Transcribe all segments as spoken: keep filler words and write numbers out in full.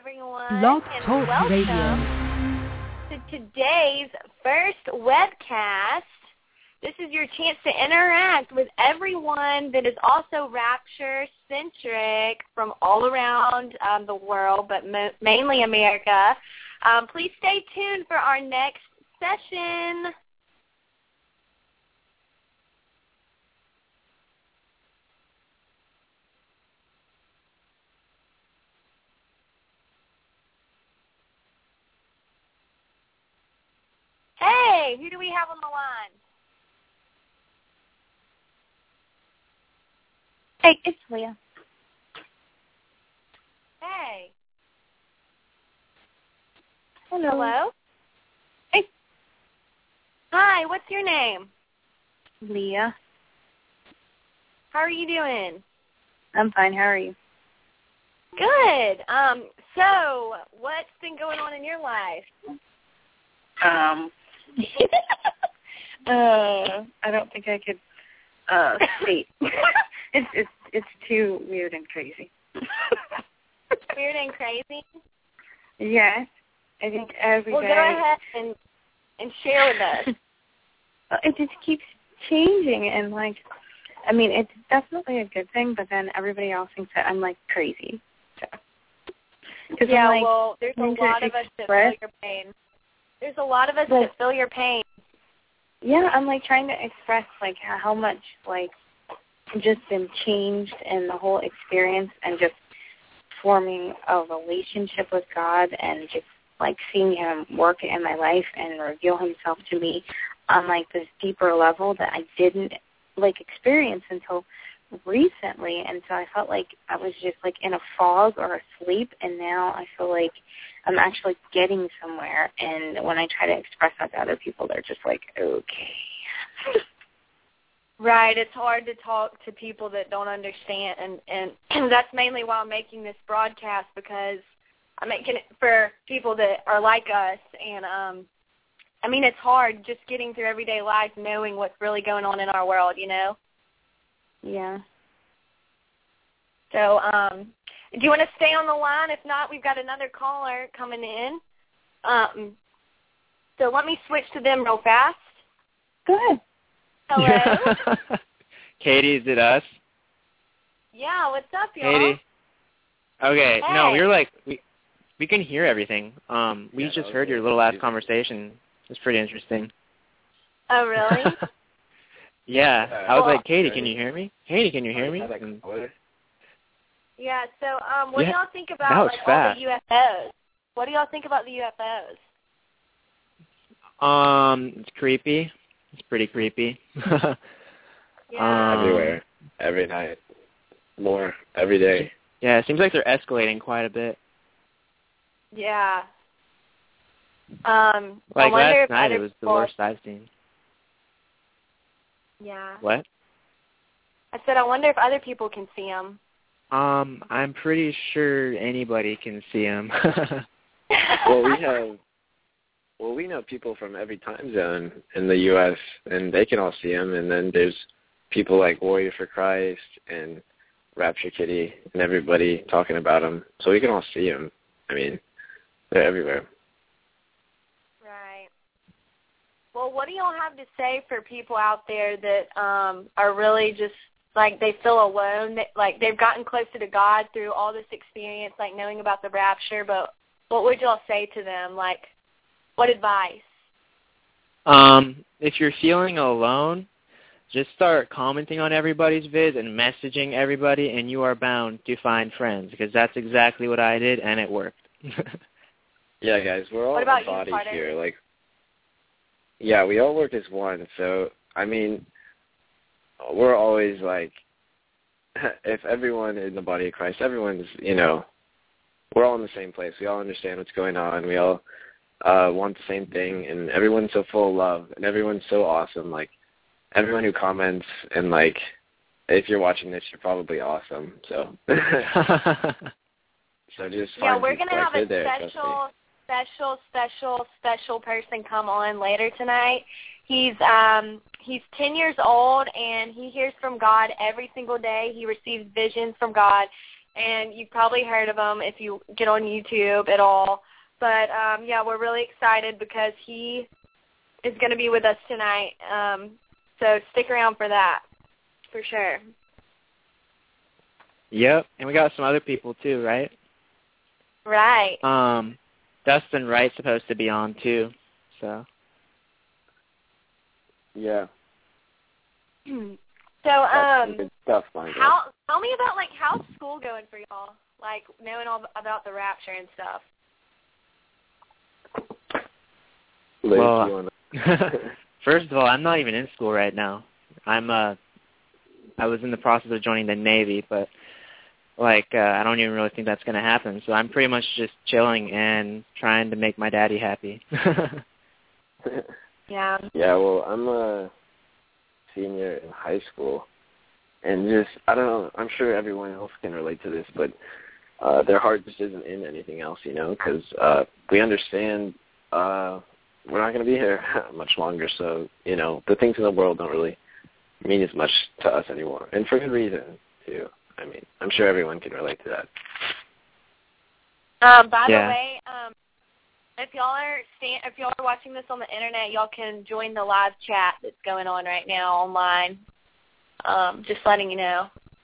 everyone, Blog and Talk welcome Radio. to today's first webcast. This is your chance to interact with everyone that is also Rapture-centric from all around um, the world, but mo- mainly America. Um, please stay tuned for our next session. Hey, who do we have on the line? Hey, it's Leah. Hey. Hello. Hello? Hey. Hi, what's your name? Leah. How are you doing? I'm fine. How are you? Good. Um, so, what's been going on in your life? Um. uh, I don't think I could uh state. it's it's it's too weird and crazy. Weird and crazy? Yes. I think every well, day. Well, go ahead and and share with us. It just keeps changing, and like, I mean, it's definitely a good thing, but then everybody else thinks that I'm like crazy. So. Yeah, I'm, like, well, there's a lot of us that feel your pain. There's a lot of us but, that feel your pain. Yeah, I'm like trying to express like how much like just been changed in the whole experience, and just forming a relationship with God, and just like seeing Him work in my life and reveal Himself to me on like this deeper level that I didn't like experience until recently. And so I felt like I was just like in a fog or asleep, and now I feel like I'm actually getting somewhere. And when I try to express that to other people, they're just like, okay. Right, it's hard to talk to people that don't understand, and, and, and that's mainly why I'm making this broadcast, because I'm making it for people that are like us. And um, I mean, it's hard just getting through everyday life, knowing what's really going on in our world, you know? Yeah. So, um, do you want to stay on the line? If not, we've got another caller coming in. Um, so let me switch to them real fast. Go ahead. Hello? Katie, is it us? Yeah, what's up, y'all? Katie. Okay, hey. no, we were like, we we can hear everything. Um, we yeah, just heard your little last conversation. It's pretty interesting. Oh, really? yeah, I was well, like, Katie, can you hear me? Katie, can you hear me? And, yeah, so um, what yeah, do y'all think that about was like, all fast. the U F Os? What do y'all think about the U F Os? Um, it's creepy. It's pretty creepy. yeah. um, Everywhere, every night, more, every day. Yeah, it seems like they're escalating quite a bit. Yeah. Um, Like I wonder last if night, other it was the people, worst I've seen. Yeah. What? I said, I wonder if other people can see them. Um, I'm pretty sure anybody can see them. well, we have, well, we know people from every time zone in the U S, and they can all see them. And then there's people like Warrior for Christ and Rapture Kitty and everybody talking about them. So we can all see them. I mean, they're everywhere. Right. Well, what do y'all have to say for people out there that um, are really just, like, they feel alone, that, like, they've gotten closer to God through all this experience, like, knowing about the rapture, but what would y'all say to them? Like, what advice? Um, if you're feeling alone, just start commenting on everybody's vids and messaging everybody, and you are bound to find friends, because that's exactly what I did, and it worked. Yeah, guys, we're all what about a body you, Carter? here. Like, yeah, we all work as one. So, I mean, we're always like, if everyone in the body of Christ, everyone's, you know, we're all in the same place. We all understand what's going on. We all uh, want the same thing, and everyone's so full of love, and everyone's so awesome. Like, everyone who comments, and, like, if you're watching this, you're probably awesome. So, so just yeah, find we're people. gonna have like, a there, special, special, special, special person come on later tonight. He's um he's ten years old, and he hears from God every single day. He receives visions from God. and you've probably heard of him if you get on YouTube at all. But, um, yeah, we're really excited because he is going to be with us tonight. Um, so stick around for that, for sure. Yep, and we got some other people too, right? Right. Um, Dustin Wright's supposed to be on too, so. Yeah. So, um, good stuff, Michael. how, tell me about, like, how's school going for y'all? Like, knowing all about the rapture and stuff. Liz, Well, you wanna... first of all, I'm not even in school right now. I'm, uh, I was in the process of joining the Navy, but, like, uh, I don't even really think that's going to happen. So I'm pretty much just chilling and trying to make my daddy happy. Yeah. Yeah, well, I'm a senior in high school, and just, I don't know, I'm sure everyone else can relate to this, but uh, their heart just isn't in anything else, you know, because uh, we understand uh, we're not going to be here much longer, so, you know, the things in the world don't really mean as much to us anymore, and for good reason, too. I mean, I'm sure everyone can relate to that. Um, by Yeah. the way, um, if y'all are stand, if y'all are watching this on the internet, y'all can join the live chat that's going on right now online. Um, just letting you know.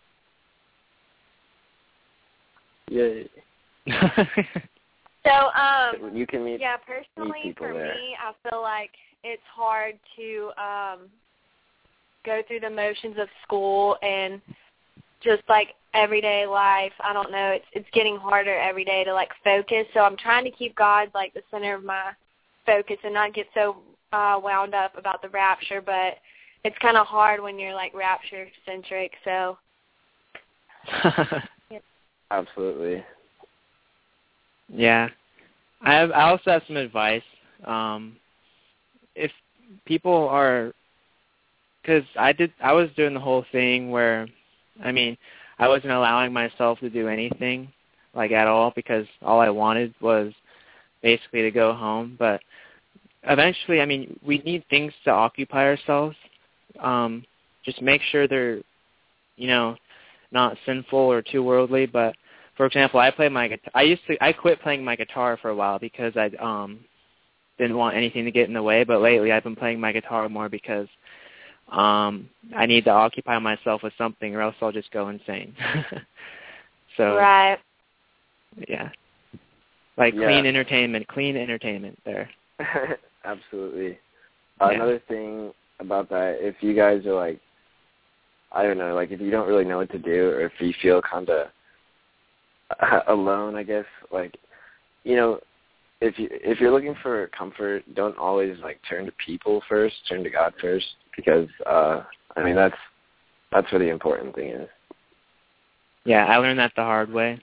Yay. So, um, You can meet, yeah, meet personally people for there. me, I feel like it's hard to um, go through the motions of school and just like everyday life. I don't know. It's it's getting harder every day to like focus. So I'm trying to keep God like the center of my focus and not get so uh, wound up about the rapture. But it's kind of hard when you're like rapture centric. So. Yeah. Absolutely. Yeah. I have, I also have some advice. Um, if people are, because I did, I was doing the whole thing where, I mean, I wasn't allowing myself to do anything, like at all, because all I wanted was basically to go home. But eventually, I mean, we need things to occupy ourselves. Um, just make sure they're, you know, not sinful or too worldly. But for example, I play my guitar. I used to, I quit playing my guitar for a while because I um didn't want anything to get in the way. But lately, I've been playing my guitar more because um I need to occupy myself with something, or else I'll just go insane. So Right. yeah, like Yeah. clean entertainment, clean entertainment there. Absolutely. Uh, Yeah. Another thing about that, if you guys are like, I don't know, like if you don't really know what to do, or if you feel kind of alone, I guess, like, you know, if you if you're looking for comfort, don't always like turn to people first. Turn to God first, because uh, I mean that's that's where the important thing is. Yeah, I learned that the hard way.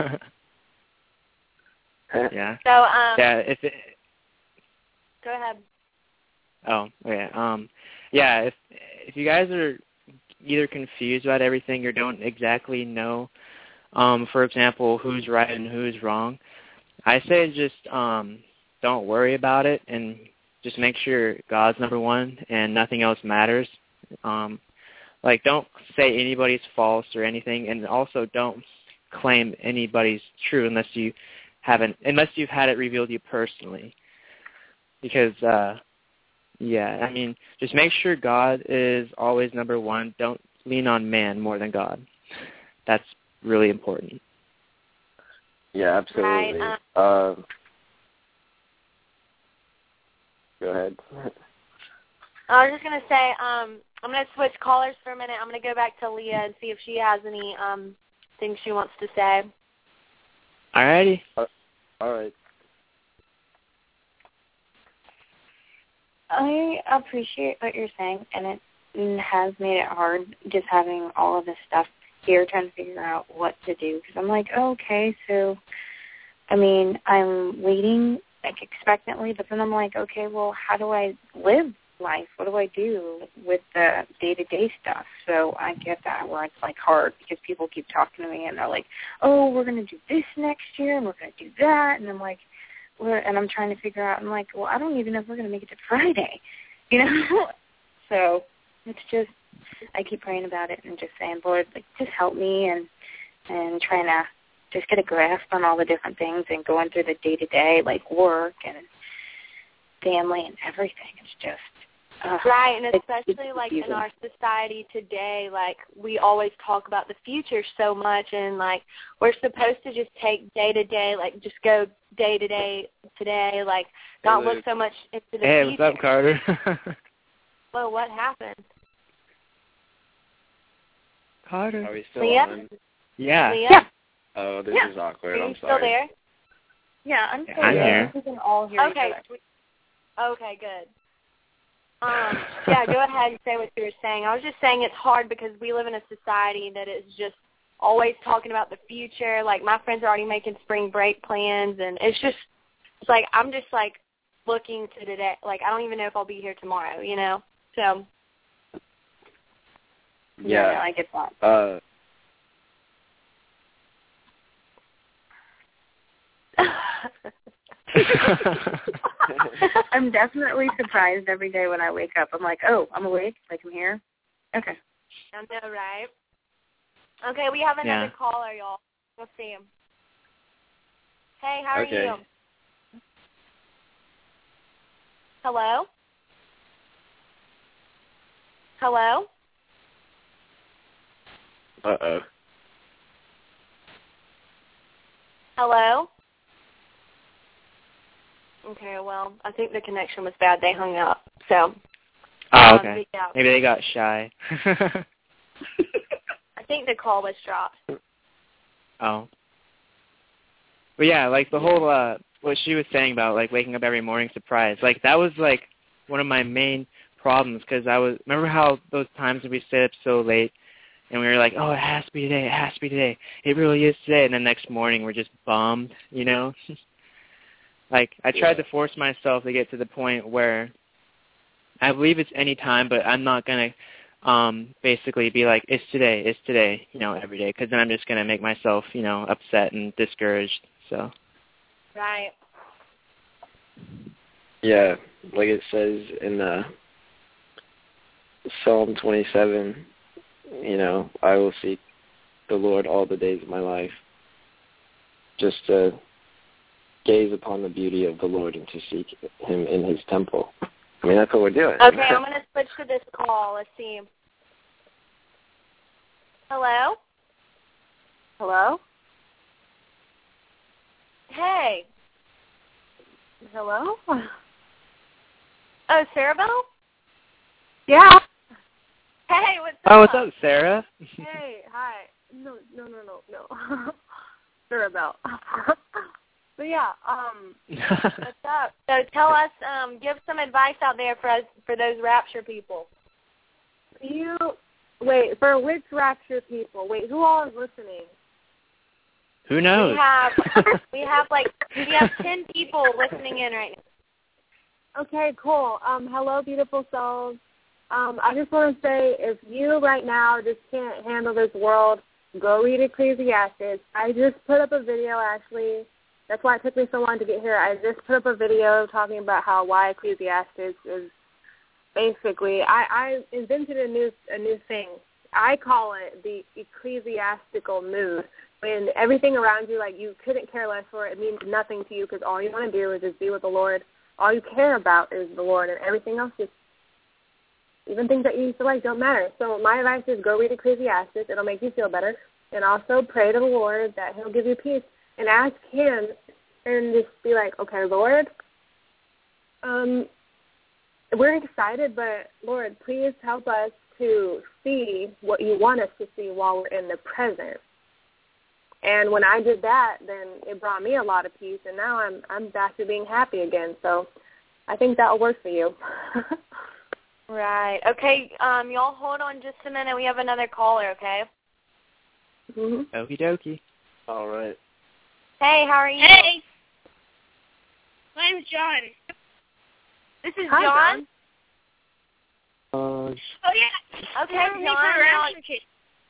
Yeah. So, um, Yeah. If it, go ahead. oh, yeah. Um, yeah. If if you guys are either confused about everything or don't exactly know, um, for example, who's right and who's wrong, I say just um, don't worry about it and just make sure God's number one and nothing else matters. Um, like, don't say anybody's false or anything, and also don't claim anybody's true unless you haven't, unless you've had it revealed to you personally. Because, uh, yeah, I mean, just make sure God is always number one. Don't lean on man more than God. That's really important. Yeah, absolutely. Right, Um, go ahead. I was just going to say, um, I'm going to switch callers for a minute. I'm going to go back to Leah and see if she has any um, things she wants to say. Alrighty. Uh, all right. I appreciate what you're saying, and it has made it hard just having all of this stuff here, trying to figure out what to do. Because I'm like, oh, okay, so, I mean, I'm waiting, like, expectantly, but then I'm like, okay, well, how do I live life? What do I do with the day-to-day stuff? So I get that where it's, like, hard because people keep talking to me, and they're like, oh, we're going to do this next year, and we're going to do that, and I'm like, We're, and I'm trying to figure out, I'm like, well, I don't even know if we're going to make it to Friday, you know? So it's just, I keep praying about it and just saying, Lord, like, just help me and and trying to just get a grasp on all the different things and going through the day-to-day, like work and family and everything. It's just... Uh, right, and especially it's like in our society today, like we always talk about the future so much, and like we're supposed to just take day to day, like just go day to day today, like not look so much into the hey, future. Hey, what's up, Carter? Well, what happened? Carter. Are we still Leah? on? Yeah. Leah? Yeah. Oh, this Yeah. is awkward. Are you I'm still sorry. there? Yeah, I'm still I'm here. here. We can all hear Okay. each other. Okay, good. Um, yeah, go ahead and say what you were saying. I was just saying it's hard because we live in a society that is just always talking about the future. Like, my friends are already making spring break plans, and it's just, it's like, I'm just, like, looking to today. Like, I don't even know if I'll be here tomorrow, you know? So. Yeah. No, I get that. Uh, I'm definitely surprised every day when I wake up. I'm like, oh, I'm awake, like I'm here. Okay. I know, right? Okay, we have another Yeah. caller, y'all. Let's see him. Hey, how Okay. are you? Hello? Hello? uh-oh. Hello? Okay, well, I think the connection was bad. They hung up. So, Oh, um, okay. yeah. Maybe they got shy. I think the call was dropped. Oh. But yeah, like the whole, uh, what she was saying about, like, waking up every morning surprised, like, that was, like, one of my main problems, because I was, remember how those times when we stayed up so late, and we were like, oh, it has to be today, it has to be today, it really is today, and the next morning we're just bummed, you know? Like, I tried Yeah. to force myself to get to the point where I believe it's any time, but I'm not going to um, basically be like, it's today, it's today, you know, every day, because then I'm just going to make myself, you know, upset and discouraged, so. Right. Yeah, like it says in uh, Psalm twenty-seven, you know, I will seek the Lord all the days of my life, just to gaze upon the beauty of the Lord and to seek him in his temple. I mean, that's what we're doing. Okay, I'm going to switch to this call. Let's see. Hello? Hello? Hey. Hello? Oh, Sarah Bell? Yeah. Hey, what's up? Oh, what's up, Sarah? Hey, hi. No, no, no, no, no. Sarabelle. But yeah, um, What's up? So tell us, um, give some advice out there for us, for those rapture people. You, wait, for which rapture people? Wait, who all is listening? Who knows? We have, we have like, we have ten people listening in right now. Okay, cool. Um, hello, beautiful souls. Um, I just want to say, if you right now just can't handle this world, go read Ecclesiastes. I just put up a video, actually. That's why it took me so long to get here. I just put up a video talking about how why Ecclesiastes is basically, I, I invented a new a new thing. I call it the ecclesiastical mood. When everything around you, like you couldn't care less for it, it means nothing to you because all you want to do is just be with the Lord. All you care about is the Lord, and everything else just, even things that you used to like, don't matter. So my advice is go read Ecclesiastes. It'll make you feel better. And also pray to the Lord that he'll give you peace. And ask him and just be like, okay, Lord, um, we're excited, but Lord, please help us to see what you want us to see while we're in the present. And when I did that, then it brought me a lot of peace, and now I'm I'm back to being happy again. So I think that will work for you. Right. Okay, um, y'all hold on just a minute. We have another caller, okay? Mm-hmm. Okie dokie. All right. Hey, how are you? Hey. My name's John. This is Hi, John. Uh, Oh, yeah. Okay, Remember me John. for now- Rapture Kid.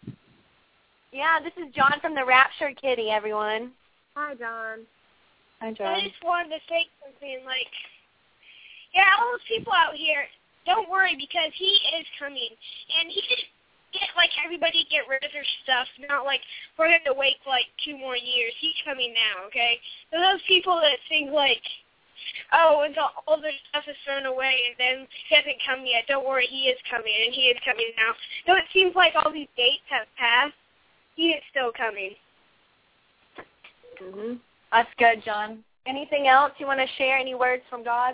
Yeah, this is John from the Rapture Kitty, everyone. Hi, John. Hi, I John. just wanted to say something like, yeah, all those people out here, don't worry because he is coming. And he get, like, everybody get rid of their stuff, not, like, we're going to wait, like, two more years. He's coming now, okay? So those people that think, like, oh, and all, all their stuff is thrown away, and then he hasn't come yet. Don't worry, he is coming, and he is coming now. So it seems like all these dates have passed. He is still coming. Mm-hmm. That's good, John. Anything else you want to share? Any words from God?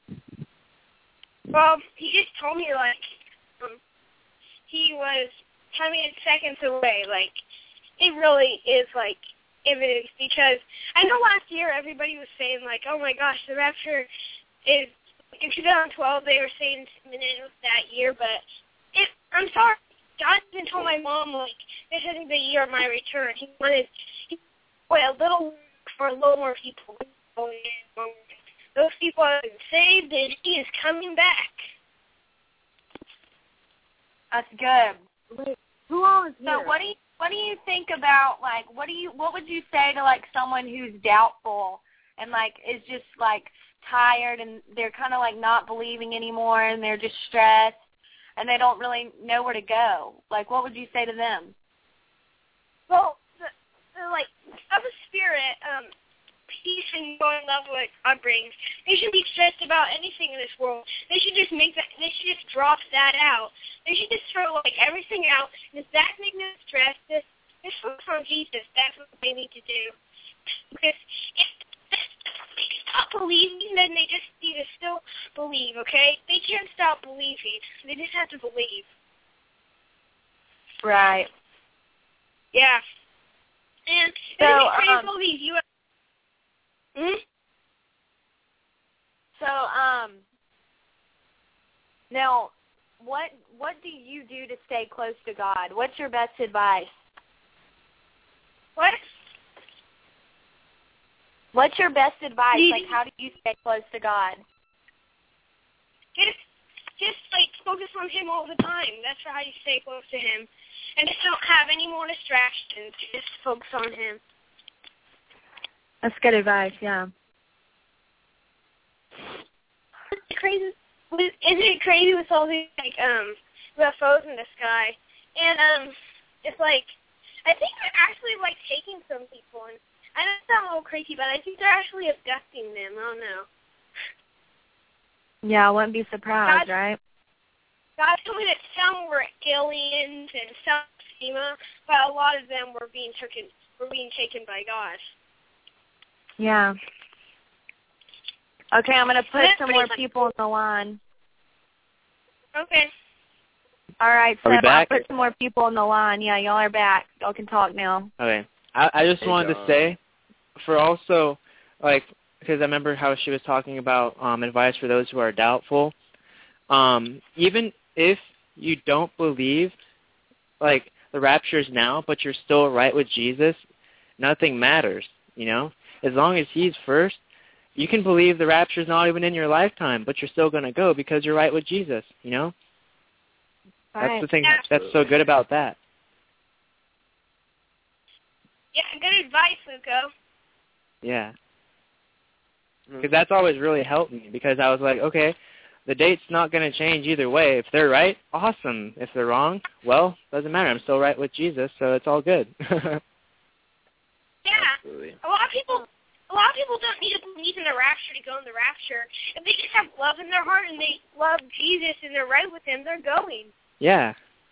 Well, he just told me, like, um, he was coming seconds away. Like, it really is, like, evidence, because I know last year everybody was saying, like, oh, my gosh, the rapture is, like, in two thousand twelve they were saying it's imminent that year, but it, I'm sorry, God even told my mom, like, this isn't the year of my return. He wanted, he wanted a little, for a little more people. Those people have been saved, and he is coming back. That's good. Wait, who all is here? So what do you what do you think about, like, what do you what would you say to, like, someone who's doubtful and, like, is just, like, tired and they're kind of, like, not believing anymore and they're just stressed and they don't really know where to go? Like, what would you say to them? Well, the, the like, of a spirit, um, peace and joy and love what God brings. They shouldn't be stressed about anything in this world. They should just make that. They should just drop that out. They should just throw, like, everything out. And if that's making them stressed, just just focus on Jesus. That's what they need to do. Because if they stop believing, then they just need to still believe. Okay? They can't stop believing. They just have to believe. Right. Yeah. And So, isn't it crazy um, all these U S Hmm? So, um, now, what what do you do to stay close to God? What's your best advice? What? What's your best advice? You- Like, how do you stay close to God? Just, just like focus on Him all the time. That's how you stay close to Him, and just don't have any more distractions. Just focus on Him. That's good advice, yeah. It's crazy. Isn't it crazy with all these, like, um U F Os in the sky? And um, it's like, I think they're actually, like, taking some people, and I know it sounds a little crazy, but I think they're actually abducting them. I don't know. Yeah, I wouldn't be surprised, God, right? God told me that some were aliens and some FEMA, but a lot of them were being taken were being taken by God. Yeah. Okay, I'm going to put That's some pretty more much- people on the line. Okay. All right, so Are we I'll back? put some more people on the line. Yeah, y'all are back. Y'all can talk now. Okay. I, I just Hey, wanted John. to say, for also, like, because I remember how she was talking about um, advice for those who are doubtful. Um, even if you don't believe, like, the rapture is now, but you're still right with Jesus, nothing matters, you know? As long as he's first, you can believe the rapture is not even in your lifetime, but you're still going to go because you're right with Jesus, you know? Right. That's the thing Absolutely. that's so good about that. Yeah, good advice, Luco. Yeah. Because that's always really helped me, because I was like, okay, the date's not going to change either way. If they're right, awesome. If they're wrong, well, doesn't matter. I'm still right with Jesus, so it's all good. Yeah. Absolutely. A lot of people a lot of people don't need to believe in the rapture to go in the rapture. If they just have love in their heart and they love Jesus and they're right with him, they're going. Yeah.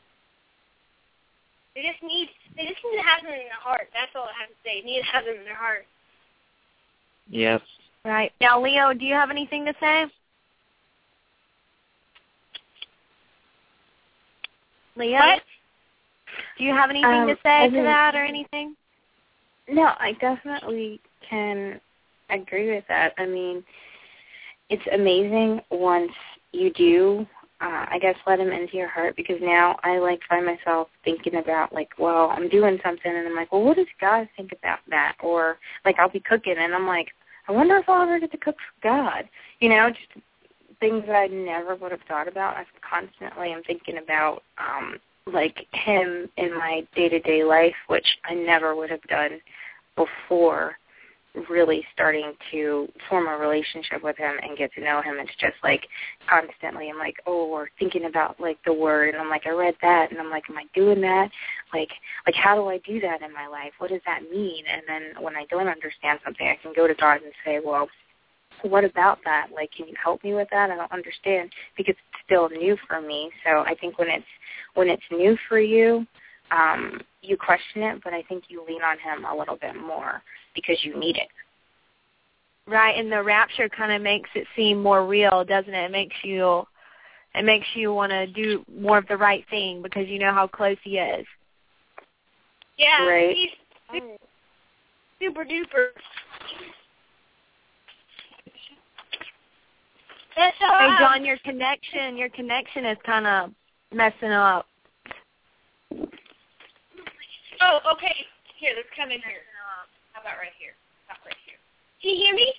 They just need they just need to have them in their heart. That's all I have to say. They need to have them in their heart. Yep. Right. Now, Leo, do you have anything to say? Leo? What? Do you have anything Um, to say I to think- that or anything? No, I definitely can agree with that. I mean, it's amazing once you do, uh, I guess, let him into your heart, because now I, like, find myself thinking about, like, well, I'm doing something, and I'm like, well, what does God think about that? Or, like, I'll be cooking, and I'm like, I wonder if I'll ever get to cook for God. You know, just things that I never would have thought about. I constantly am thinking about, um, like, him in my day-to-day life, which I never would have done before really starting to form a relationship with him and get to know him. It's just like constantly I'm like, oh, or thinking about like the word, and I'm like, I read that, and I'm like, am I doing that? Like, like how do I do that in my life? What does that mean? And then when I don't understand something, I can go to God and say, well, what about that? Like, can you help me with that? I don't understand, because it's still new for me. So I think when it's when it's new for you, um, you question it, but I think you lean on him a little bit more because you need it. Right, and the rapture kind of makes it seem more real, doesn't it? It makes you, it makes you want to do more of the right thing because you know how close he is. Yeah, right. he's super, super duper. That's all. Hey, John, your connection, your connection is kind of messing up. Oh, okay. Here, let's come in here. How about right here? How about right here? Can you hear me?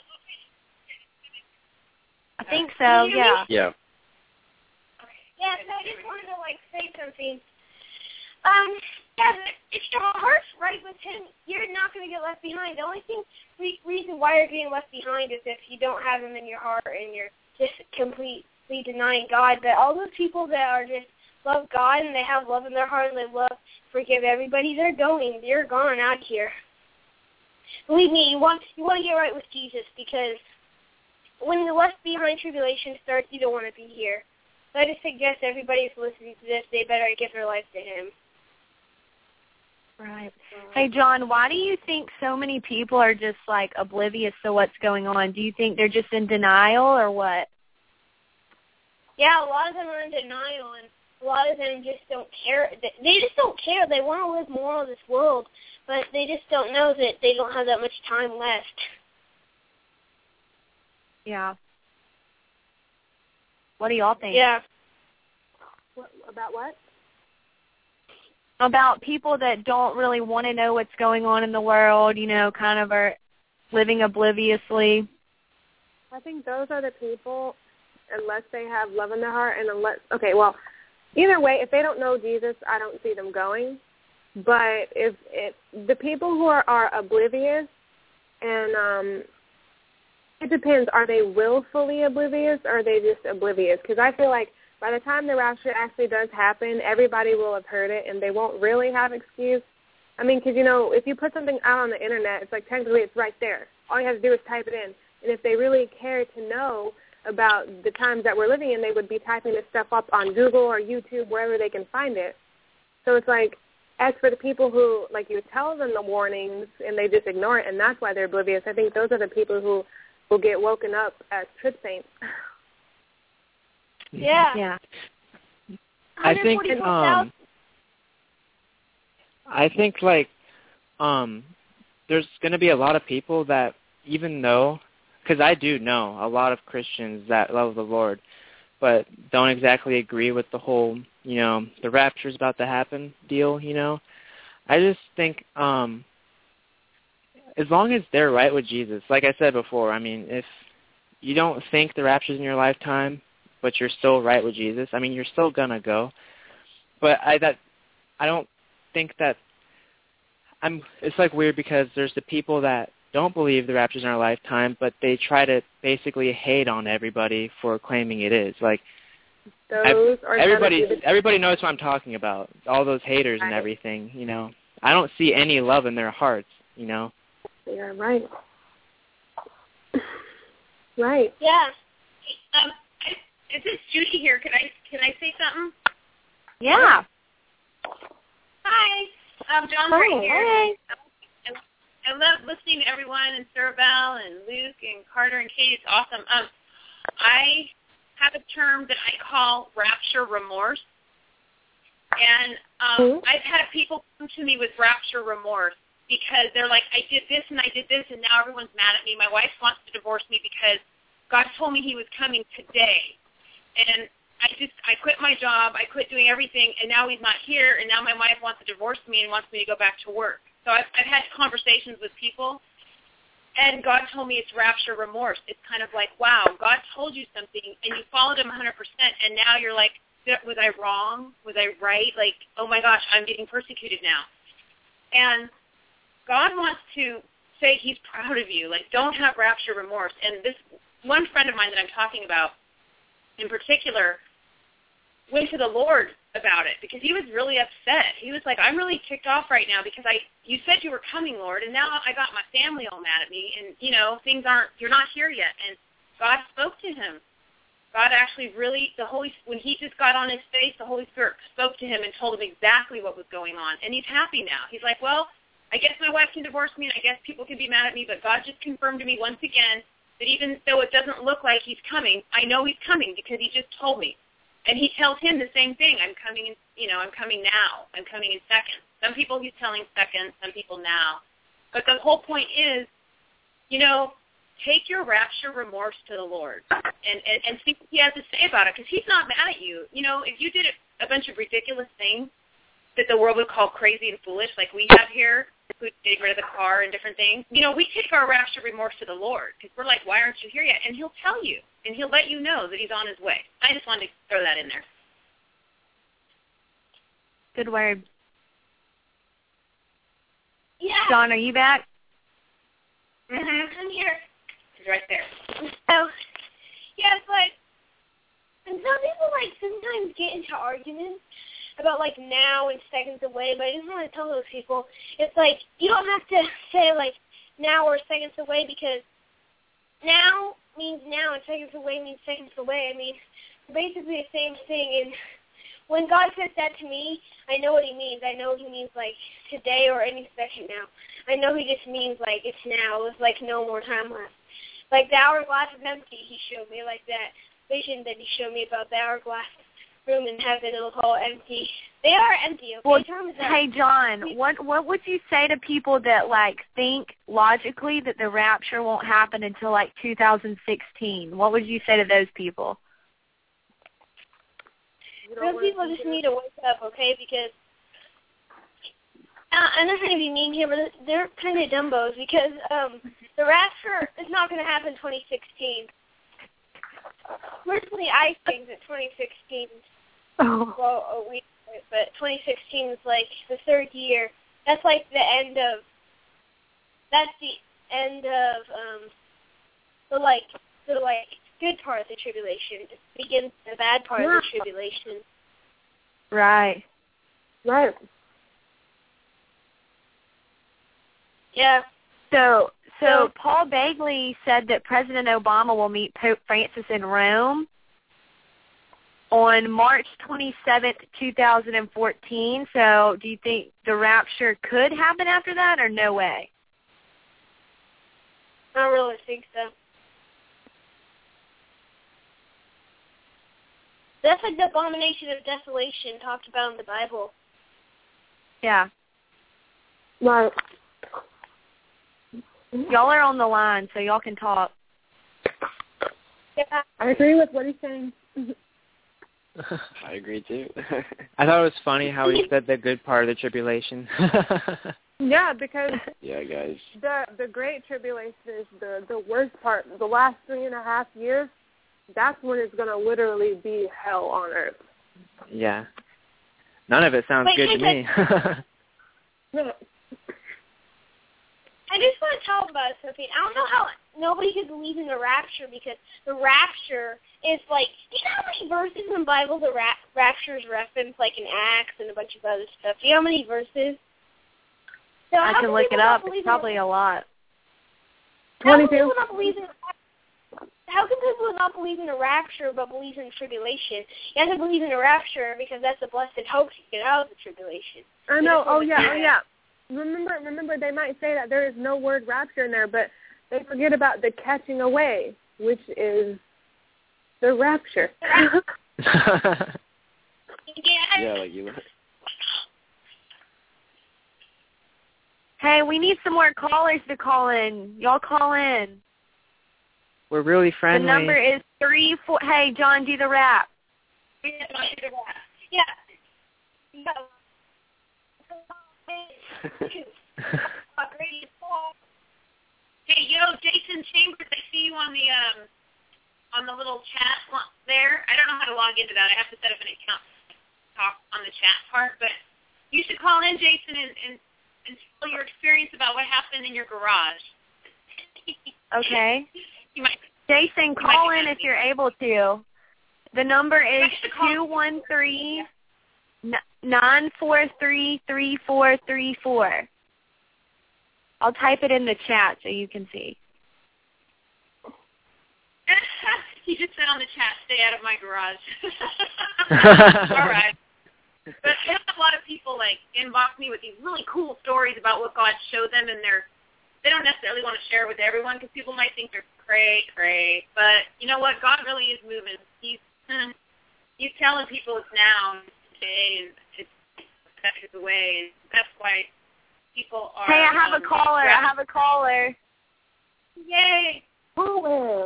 I think so, yeah. Yeah. Yeah, so I just wanted to, like, say something. Um, yeah, if your heart's right with him, you're not going to get left behind. The only thing, re- reason why you're getting left behind is if you don't have him in your heart and you're just completely denying God. But all those people that are just love God and they have love in their heart and they love, forgive everybody, they're going. They're gone out here. Believe me, you want you want to get right with Jesus, because when the left behind tribulation starts, you don't want to be here. So I just suggest everybody who's listening to this, they better give their life to him. Right. Hey, John, why do you think so many people are just, like, oblivious to what's going on? Do you think they're just in denial or what? Yeah, a lot of them are in denial, and a lot of them just don't care. They just don't care. They want to live more of this world, but they just don't know that they don't have that much time left. Yeah. What do y'all think? Yeah. What, about what? About people that don't really want to know what's going on in the world, you know, kind of are living obliviously. I think those are the people, unless they have love in their heart, and unless, okay, well, either way, if they don't know Jesus, I don't see them going. But if, if the people who are, are oblivious, and um, it depends, are they willfully oblivious or are they just oblivious? Because I feel like by the time the rapture actually does happen, everybody will have heard it and they won't really have excuse. I mean, because, you know, if you put something out on the Internet, it's like technically it's right there. All you have to do is type it in. And if they really care to know about the times that we're living in, they would be typing this stuff up on Google or YouTube, wherever they can find it. So it's like, as for the people who, like, you tell them the warnings and they just ignore it, and that's why they're oblivious, I think those are the people who will get woken up as trip saints. Yeah. Yeah. I think um I think like um there's going to be a lot of people that, even though, because I do know a lot of Christians that love the Lord, but don't exactly agree with the whole, you know, the rapture's about to happen deal, you know. I just think um as long as they're right with Jesus, like I said before, I mean, if you don't think the rapture's in your lifetime, but you're still right with Jesus, I mean, you're still gonna go. But I that I don't think that I'm. It's like weird because there's the people that don't believe the rapture's in our lifetime, but they try to basically hate on everybody for claiming it is. Like Those are everybody, everybody knows what I'm talking about. All those haters right. and everything. You know, I don't see any love in their hearts. You know. Yeah, right. Right. Yeah. Um, I, is this Judy here? Can I can I say something? Yeah. Hi. Um, John's Hi. right here. Hey. I, I love listening to everyone, and Sarabelle and Luke and Carter and Katie. It's awesome. Um, I have a term that I call rapture remorse. And um, mm-hmm. I've had people come to me with rapture remorse because they're like, I did this and I did this, and now everyone's mad at me. My wife wants to divorce me because God told me he was coming today. And I just, I quit my job, I quit doing everything, and now he's not here, and now my wife wants to divorce me and wants me to go back to work. So I've, I've had conversations with people, and God told me it's rapture remorse. It's kind of like, wow, God told you something, and you followed him one hundred percent, and now you're like, was I wrong? Was I right? Like, oh my gosh, I'm getting persecuted now. And God wants to say he's proud of you. Like, don't have rapture remorse. And this one friend of mine that I'm talking about in particular went to the Lord about it because he was really upset. He was like, I'm really ticked off right now because I you said you were coming, Lord, and now I got my family all mad at me, and, you know, things aren't, you're not here yet. And God spoke to him. God actually really, the Holy, when he just got on his face, the Holy Spirit spoke to him and told him exactly what was going on. And he's happy now. He's like, well, I guess my wife can divorce me, and I guess people can be mad at me, but God just confirmed to me once again that even though it doesn't look like he's coming, I know he's coming because he just told me. And he tells him the same thing. I'm coming in, you know, I'm coming now. I'm coming in seconds. Some people he's telling seconds, some people now. But the whole point is, you know, take your rapture remorse to the Lord and, and, and see what he has to say about it, because he's not mad at you. You know, if you did a bunch of ridiculous things that the world would call crazy and foolish, like we have here, getting rid of the car and different things, you know, we take our rapture remorse to the Lord, because we're like, why aren't you here yet? And he'll tell you, and he'll let you know that he's on his way. I just wanted to throw that in there. Good word. Yeah. Dawn, are you back? Mm-hmm. I'm here. He's right there. Oh, yeah, but and some people, like, sometimes get into arguments about, like, now and seconds away, but I just want to tell those people, it's like, you don't have to say, like, now or seconds away, because now means now and seconds away means seconds away. I mean, basically the same thing, and when God says that to me, I know what he means. I know he means, like, today or any second now. I know he just means, like, it's now. It's, like, no more time left. Like, the hourglass is empty, he showed me, like that vision that he showed me about the hourglass room in heaven. It was all empty. They are empty, okay? Well, time is hey, John, what what would you say to people that, like, think logically that the rapture won't happen until, like, two thousand sixteen? What would you say to those people? Those people just need to wake up, okay? Because uh, I'm not trying to be mean here, but they're kind of dumbos because um, the rapture is not going to happen twenty sixteen. Personally, I think that twenty sixteen, Oh. well, a week, but twenty sixteen is like the third year. That's like the end of, that's the end of um, the like, the like good part of the tribulation. It begins the bad part Yeah. of the tribulation. Right. Right. Yeah. So, so Paul Bagley said that President Obama will meet Pope Francis in Rome on March twenty-seventh, two thousand fourteen. So do you think the rapture could happen after that, or no way? I don't really think so. That's like the abomination of desolation talked about in the Bible. Yeah. Right. Y'all are on the line, so y'all can talk. Yeah. I agree with what he's saying. I agree too. I thought it was funny how he said the good part of the tribulation. Yeah, because Yeah, guys. the the great tribulation is the the worst part. The last three and a half years, that's when it's gonna literally be hell on earth. Yeah. None of it sounds Wait, good to wait, me. Yeah. I just want to talk about something. I don't know how nobody could believe in the rapture because the rapture is like, do you know how many verses in the Bible the ra- rapture is referenced, like in Acts and a bunch of other stuff? Do you know how many verses? So I how can come look it people not up. believe It's in the- probably a lot. How can twenty-two. people not believe in How can people not believe in the rapture but believe in tribulation? You have to believe in the rapture because that's the blessed hope to get out of the tribulation. I know. Oh yeah. Oh yeah. Remember, remember, they might say that there is no word rapture in there, but they forget about the catching away, which is the rapture. Yeah. Yeah, like you. Hey, we need some more callers to call in. Y'all call in. We're really friendly. The number is three four. Hey, John, do the rap. Yeah. Yeah. Hey, yo, Jason Chambers, I see you on the um on the little chat there. I don't know how to log into that. I have to set up an account to talk on the chat part, but you should call in, Jason, and, and and tell your experience about what happened in your garage. Okay. You might, Jason, you call might in if you're able to. The number is two one three, nine four three, three four three four. I'll type it in the chat so you can see. You just said on the chat, stay out of my garage. All right. But I have a lot of people, like, inbox me with these really cool stories about what God showed them, and they're, they don't necessarily want to share it with everyone because people might think they're cray, cray. But you know what? God really is moving. He's, he's telling people it's now, today, and it's that is the way. And that's why people are... Hey, I have um, a caller. I have a caller. Yay. Caller.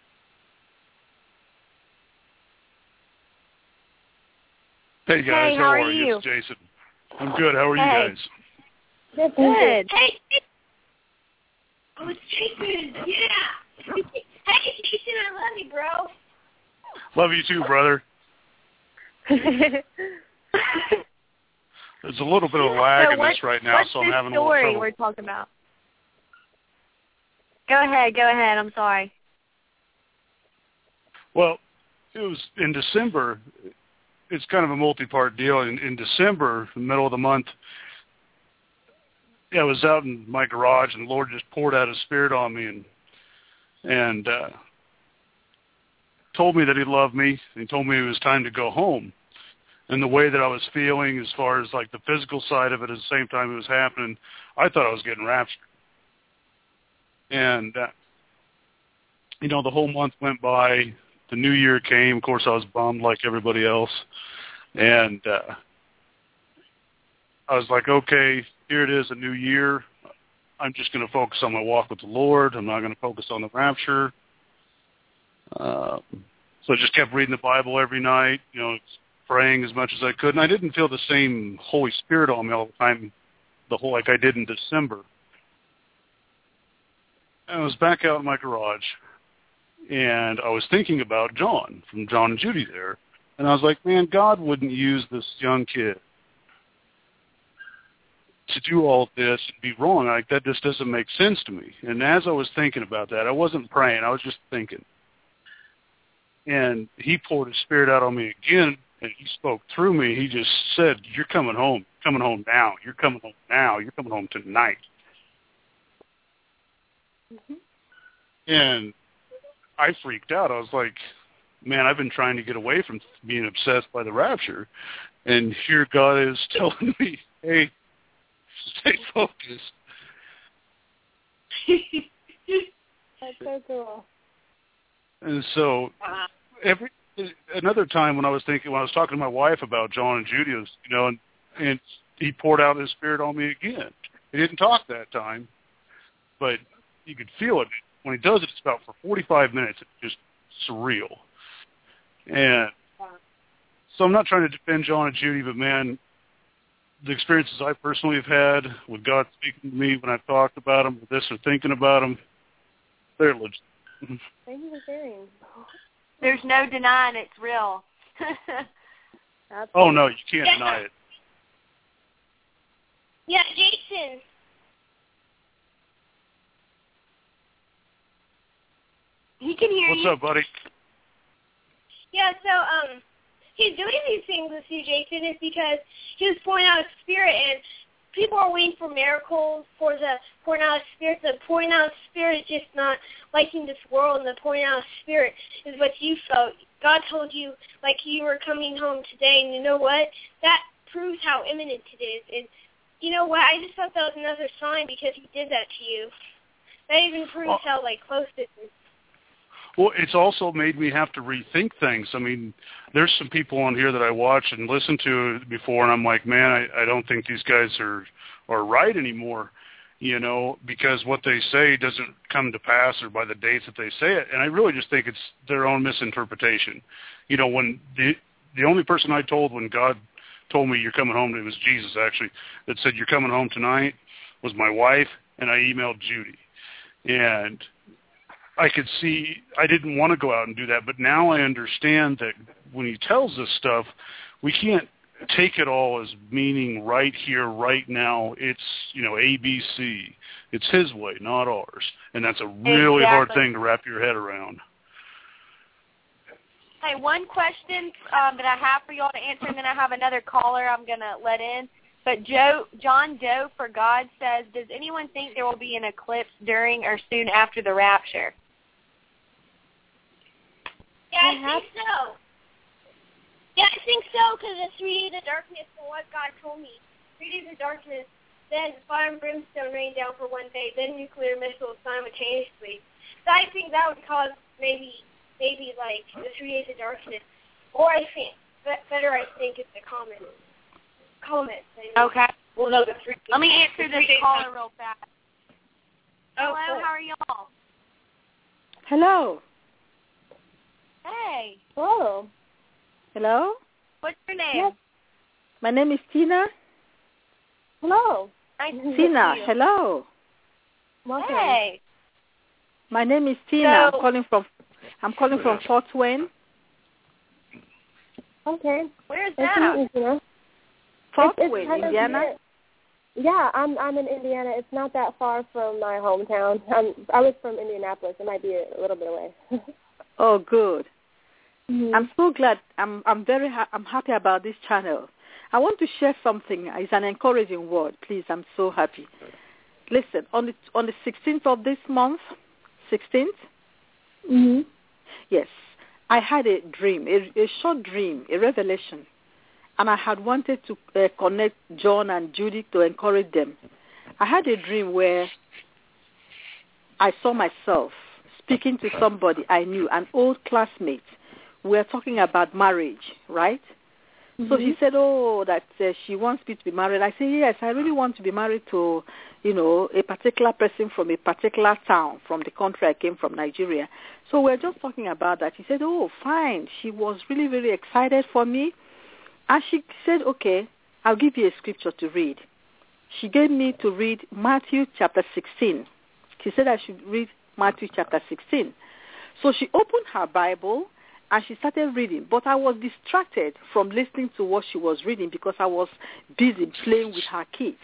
Hey guys, hey, how, how are are you? you? It's Jason. I'm good. How are hey. you guys? Good. Hey. Oh, it's Jason. Yeah. Hey, Jason, I love you, bro. Love you too, brother. There's a little bit of lag so in what, this right now, what's so I'm this having a little story trouble. we're talking about? Go ahead. Go ahead. I'm sorry. Well, it was in December. It's kind of a multi-part deal. In, in December, the middle of the month, yeah, I was out in my garage, and the Lord just poured out His Spirit on me, and and uh, told me that He loved me. And he told me it was time to go home. And the way that I was feeling, as far as like the physical side of it, at the same time it was happening, I thought I was getting raptured. And uh, you know, the whole month went by. The new year came. Of course, I was bummed like everybody else. And uh, I was like, okay, here it is, a new year. I'm just going to focus on my walk with the Lord. I'm not going to focus on the rapture. Uh, so I just kept reading the Bible every night, you know, praying as much as I could. And I didn't feel the same Holy Spirit on me all the time, the whole like I did in December. And I was back out in my garage. And I was thinking about John, from John and Judy there. And I was like, man, God wouldn't use this young kid to do all this and be wrong. Like, that just doesn't make sense to me. And as I was thinking about that, I wasn't praying. I was just thinking. And He poured His Spirit out on me again, and He spoke through me. He just said, you're coming home. Coming home now. You're coming home now. You're coming home tonight. Mm-hmm. And I freaked out. I was like, man, I've been trying to get away from being obsessed by the rapture, and here God is telling me, hey, stay focused. That's so cool. And so every another time when I was thinking, when I was talking to my wife about John and Judy, you know, and, and He poured out His Spirit on me again. He didn't talk that time, but you could feel it. When He does it, it's about for forty-five minutes. It's just surreal. And so I'm not trying to defend John and Judy, but, man, the experiences I personally have had with God speaking to me when I've talked about Him, with this or thinking about Him, they're legit. Thank you for sharing. There's no denying it's real. Oh, no, you can't yeah. deny it. Yeah, Jason. He can hear What's you. up, buddy? Yeah, so um, he's doing these things with you, Jason, is because he was pouring out His Spirit, and people are waiting for miracles, for the pouring out His Spirit. The pouring out His Spirit is just not liking this world, and the pouring out His Spirit is what you felt. God told you, like, you were coming home today, and you know what? That proves how imminent it is. And you know what? I just thought that was another sign because He did that to you. That even proves well, how, like, close it is. Well, it's also made me have to rethink things. I mean, there's some people on here that I watch and listen to before, and I'm like, man, I, I don't think these guys are are right anymore, you know, because what they say doesn't come to pass or by the dates that they say it. And I really just think it's their own misinterpretation. You know, when the the only person I told when God told me you're coming home, it was Jesus actually, that said you're coming home tonight, was my wife, and I emailed Judy. And I could see I didn't want to go out and do that, but now I understand that when He tells us stuff, we can't take it all as meaning right here, right now. It's, you know, A B C. It's his way, not ours. And that's a really exactly. hard thing to wrap your head around. Hey, one question um, that I have for y'all to answer, and then I have another caller I'm going to let in. But Joe, John Doe for God says, does anyone think there will be an eclipse during or soon after the rapture? Yeah, I think so. Yeah, I think so, because it's three days of darkness from what God told me. Three days of darkness, then fire and brimstone rain down for one day, then nuclear missiles simultaneously. So I think that would cause maybe, maybe like the three days of darkness. Or I think, better I think it's a comet. Comet. Okay. Well, no, the three. Let me answer the this caller real fast. Oh, Hello, cool. how are y'all? Hello. Hey. Hello. Hello? What's your name? Yes. My name is Tina. Hello. Nice to Tina, meet you. hello. Welcome. Hey. My name is Tina. So, I'm calling from I'm calling from Fort Wayne. Okay. Where's Nice to that? meet you, Tina. Fort It's- it's Wayne, kind of Indiana. near- Yeah, I'm I'm in Indiana. It's not that far from my hometown. I'm I was from Indianapolis. It might be a little bit away. Oh, good. Mm-hmm. I'm so glad. I'm I'm very ha- I'm happy about this channel. I want to share something. It's an encouraging word. Please, I'm so happy. Listen, on the on the sixteenth of this month, sixteenth. Mm-hmm. Yes, I had a dream, a, a short dream, a revelation, and I had wanted to uh, connect John and Judy to encourage them. I had a dream where I saw myself speaking to somebody I knew, an old classmate. We were talking about marriage, right? Mm-hmm. So she said, oh, that uh, she wants me to be married. I said, yes, I really want to be married to, you know, a particular person from a particular town, from the country I came from, Nigeria. So we were just talking about that. She said, oh, fine. She was really, really excited for me. And she said, okay, I'll give you a scripture to read. She gave me to read Matthew chapter sixteen. She said I should read Matthew chapter sixteen. So she opened her Bible and she started reading. But I was distracted from listening to what she was reading because I was busy playing with her kids.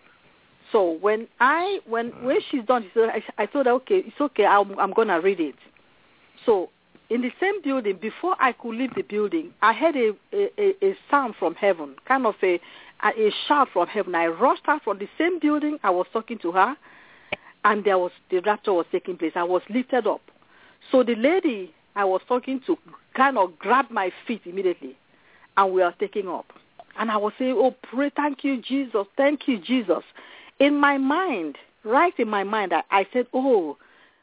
So when I when when she's done, she said, I, I told her, okay, it's okay, I'm, I'm going to read it. So in the same building, before I could leave the building, I heard a, a, a sound from heaven, kind of a, a shout from heaven. I rushed out from the same building. I was talking to her, and there was the rapture was taking place. I was lifted up. So the lady I was talking to kind of grabbed my feet immediately, and we are taking up. And I was saying, oh, pray, thank you, Jesus, thank you, Jesus. In my mind, right in my mind, I, I said, oh,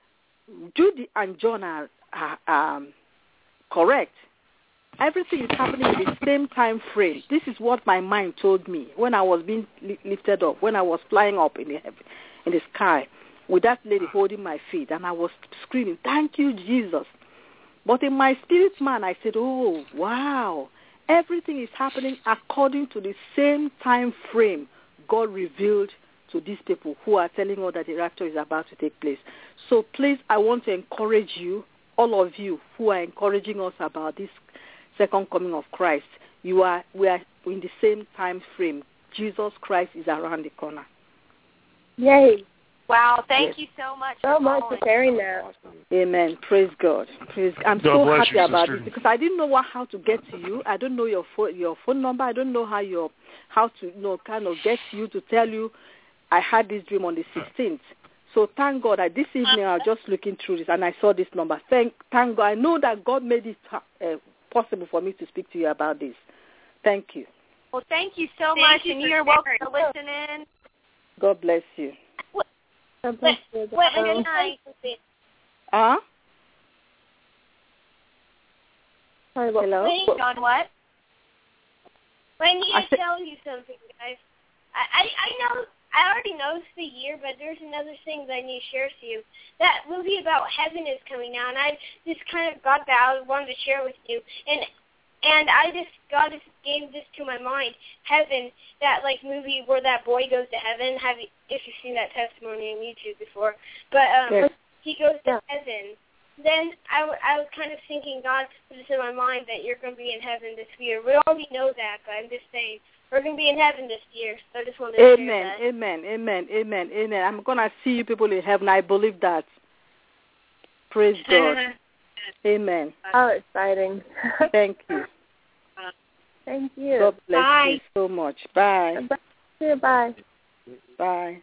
Judy and John are, are um, correct. Everything is happening in the same time frame. This is what my mind told me when I was being li- lifted up, when I was flying up in the in the sky with that lady holding my feet, and I was screaming, thank you, Jesus. But in my spirit man, I said, oh, wow, everything is happening according to the same time frame God revealed to these people who are telling us that the rapture is about to take place. So please, I want to encourage you, all of you who are encouraging us about this second coming of Christ. You are, we are in the same time frame. Jesus Christ is around the corner. Yay. Wow, thank yes. you so much so for much for sharing that. Amen. Praise God. Praise God. I'm God so bless happy you, about sister. this because I didn't know what, how to get to you. I don't know your phone, your phone number. I don't know how your how to you know kind of get you to tell you I had this dream on the sixteenth. So thank God that this evening I was just looking through this and I saw this number. Thank thank God. I know that God made it uh, possible for me to speak to you about this. Thank you. Well, thank you so Thank much, you and for you're welcome sharing. to listen in. God bless you. What, Have a good night. Huh? Sorry, what, Hello? John, what? I need I to said- tell you something, guys. I, I I know I already know it's the year, but there's another thing that I need to share to you. That movie about heaven is coming out, and I just kind of got that. I wanted to share with you, and and I just God just gave this to my mind. Heaven, that like movie where that boy goes to heaven. Have you, if you've seen that testimony on YouTube before, but um, yes. he goes to yeah. heaven, then I, w- I was kind of thinking God put this in my mind that you're going to be in heaven this year. We already know that, but I'm just saying we're going to be in heaven this year. So I just wanted to Amen, share that. amen, amen, amen, amen. I'm going to see you people in heaven. I believe that. Praise God. Amen. How exciting. Thank you. Thank you. God bless Bye. you so much. Bye. Bye. Bye. Bye.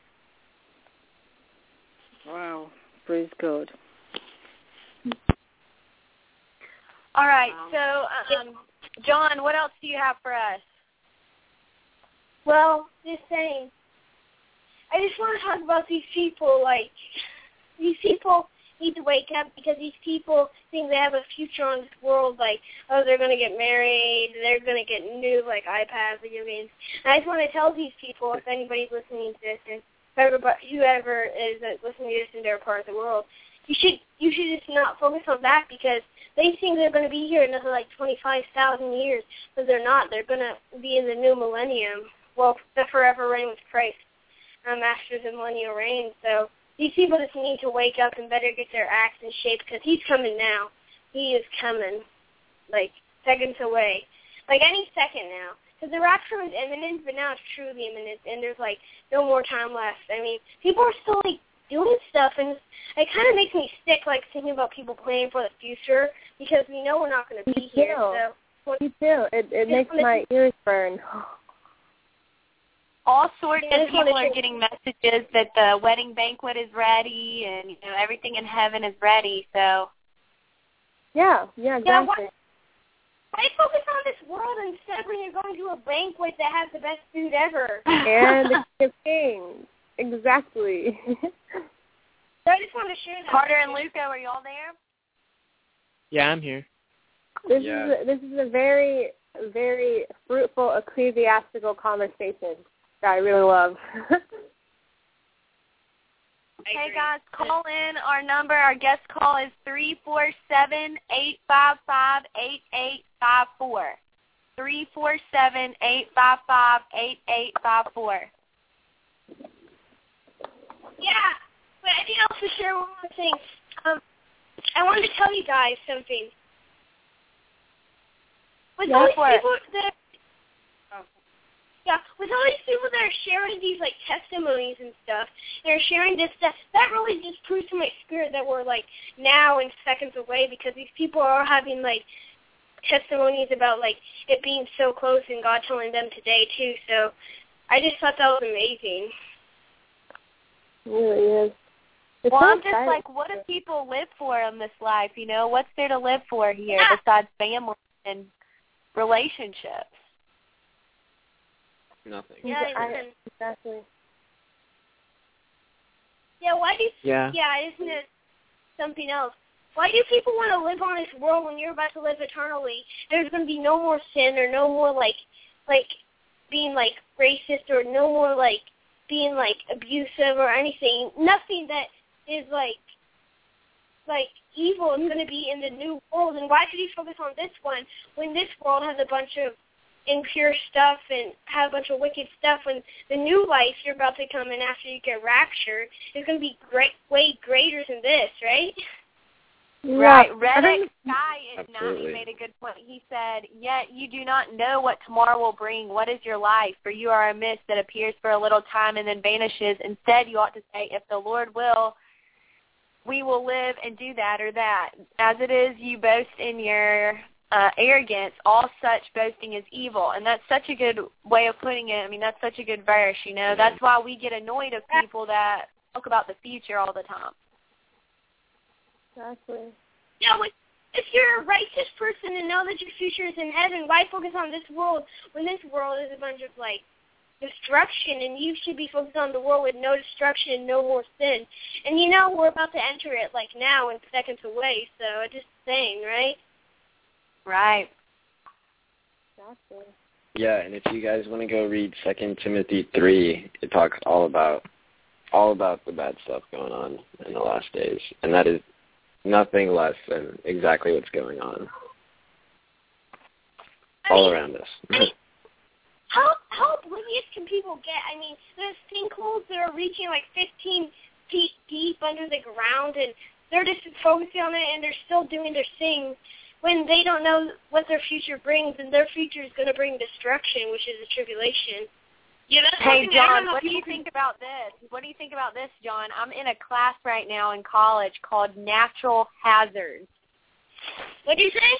Wow. Praise God. All right. So, um, John, what else do you have for us? Well, just saying, I just want to talk about these people. Like, these people need to wake up because these people think they have a future on this world. Like, oh, they're going to get married, they're going to get new, like, iPads, video games. And I just want to tell these people, if anybody's listening to this, and whoever, whoever is listening to this in their part of the world, you should you should just not focus on that because they think they're going to be here another, like, twenty-five thousand years, but they're not. They're going to be in the new millennium. Well, the forever reign with Christ, uh, masters of millennial reign. So these people just need to wake up and better get their acts in shape because he's coming now. He is coming, like, seconds away. Like, any second now. Because the rapture was imminent, but now it's truly imminent, and there's, like, no more time left. I mean, people are still, like, doing stuff, and it kind of makes me sick, like, thinking about people planning for the future because we know we're not going to be Me here. too. So, Me too. It, it makes my ears burn. All sorts Yeah, of people are getting messages that the wedding banquet is ready and, you know, everything in heaven is ready. So, yeah, yeah, exactly. Yeah, why, why focus on this world instead when you're going to a banquet that has the best food ever? And the King of Kings. Exactly. So I just want to share that. Carter and Luca, are y'all there? Yeah, I'm here. This Yeah. is a, this is a very, very fruitful ecclesiastical conversation that I really love. Hey, guys, call in. Our number, our guest call is three four seven, eight five five, eight eight five four. three four seven, eight five five, eight eight five four. Yeah, but I think I'll also share one more thing. Um, I wanted to tell you guys something. With Go all these for it. people that Yeah, with all these people that are sharing these, like, testimonies and stuff, they're sharing this stuff, that really just proves to my spirit that we're, like, now and seconds away because these people are having, like, testimonies about, like, it being so close and God telling them today, too. So I just thought that was amazing. It really is. It's Well, so I'm just exciting. like, what do people live for in this life, you know? What's there to live for here Yeah. besides family and relationships? Nothing. Yeah, I, listen. exactly. Yeah, why do you, Yeah. yeah, isn't it something else? Why do people want to live on this world when you're about to live eternally? There's going to be no more sin or no more, like, like, being, like, racist or no more, like, being, like, abusive or anything. Nothing that is, like, like, evil is going to be in the new world. And why should you focus on this one when this world has a bunch of impure stuff and have a bunch of wicked stuff when the new life you're about to come in after you get raptured is going to be great, way greater than this, right? Right. Yeah. Reddick Sky is not. He Absolutely. made a good point. He said, yet you do not know what tomorrow will bring. What is your life? For you are a mist that appears for a little time and then vanishes. Instead, you ought to say, if the Lord will, we will live and do that or that. As it is, you boast in your uh, arrogance. All such boasting is evil. And that's such a good way of putting it. I mean, that's such a good verse, you know. That's why we get annoyed of people that talk about the future all the time. Exactly. Yeah, like, if you're a righteous person and know that your future is in heaven, why focus on this world when this world is a bunch of, like, destruction, and you should be focused on the world with no destruction and no more sin. And, you know, we're about to enter it, like, now and seconds away, so it's just saying, right? Right. Exactly. Yeah, and if you guys want to go read Second Timothy three, it talks all about all about the bad stuff going on in the last days, and that is nothing less than exactly what's going on I all mean, around us. I mean, how how oblivious can people get? I mean, there's sinkholes that are reaching like fifteen feet deep under the ground, and they're just focusing on it and they're still doing their thing when they don't know what their future brings, and their future is going to bring destruction, which is the tribulation. Yeah, that's Hey, John, what do people you think about this? What do you think about this, John? I'm in a class right now in college called Natural Hazards. What did you say?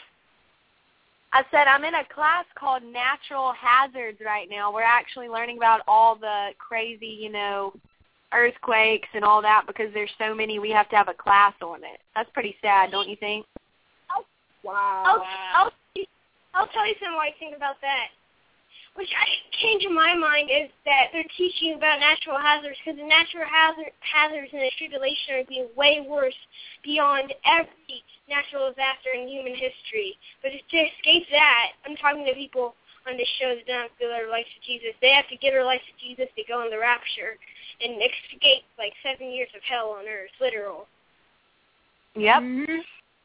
I said I'm in a class called Natural Hazards right now. We're actually learning about all the crazy, you know, earthquakes and all that because there's so many. We have to have a class on it. That's pretty sad, don't you think? Wow. I'll, Wow. I'll, I'll tell you something what I think about that. Which I change in my mind is that they're teaching about natural hazards because the natural hazard, hazards in the tribulation are being way worse beyond every natural disaster in human history. But to escape that, I'm talking to people on this show that don't have to give their life to Jesus. They have to give their life to Jesus to go in the rapture and escape like seven years of hell on earth, literal. Yep. Mm-hmm.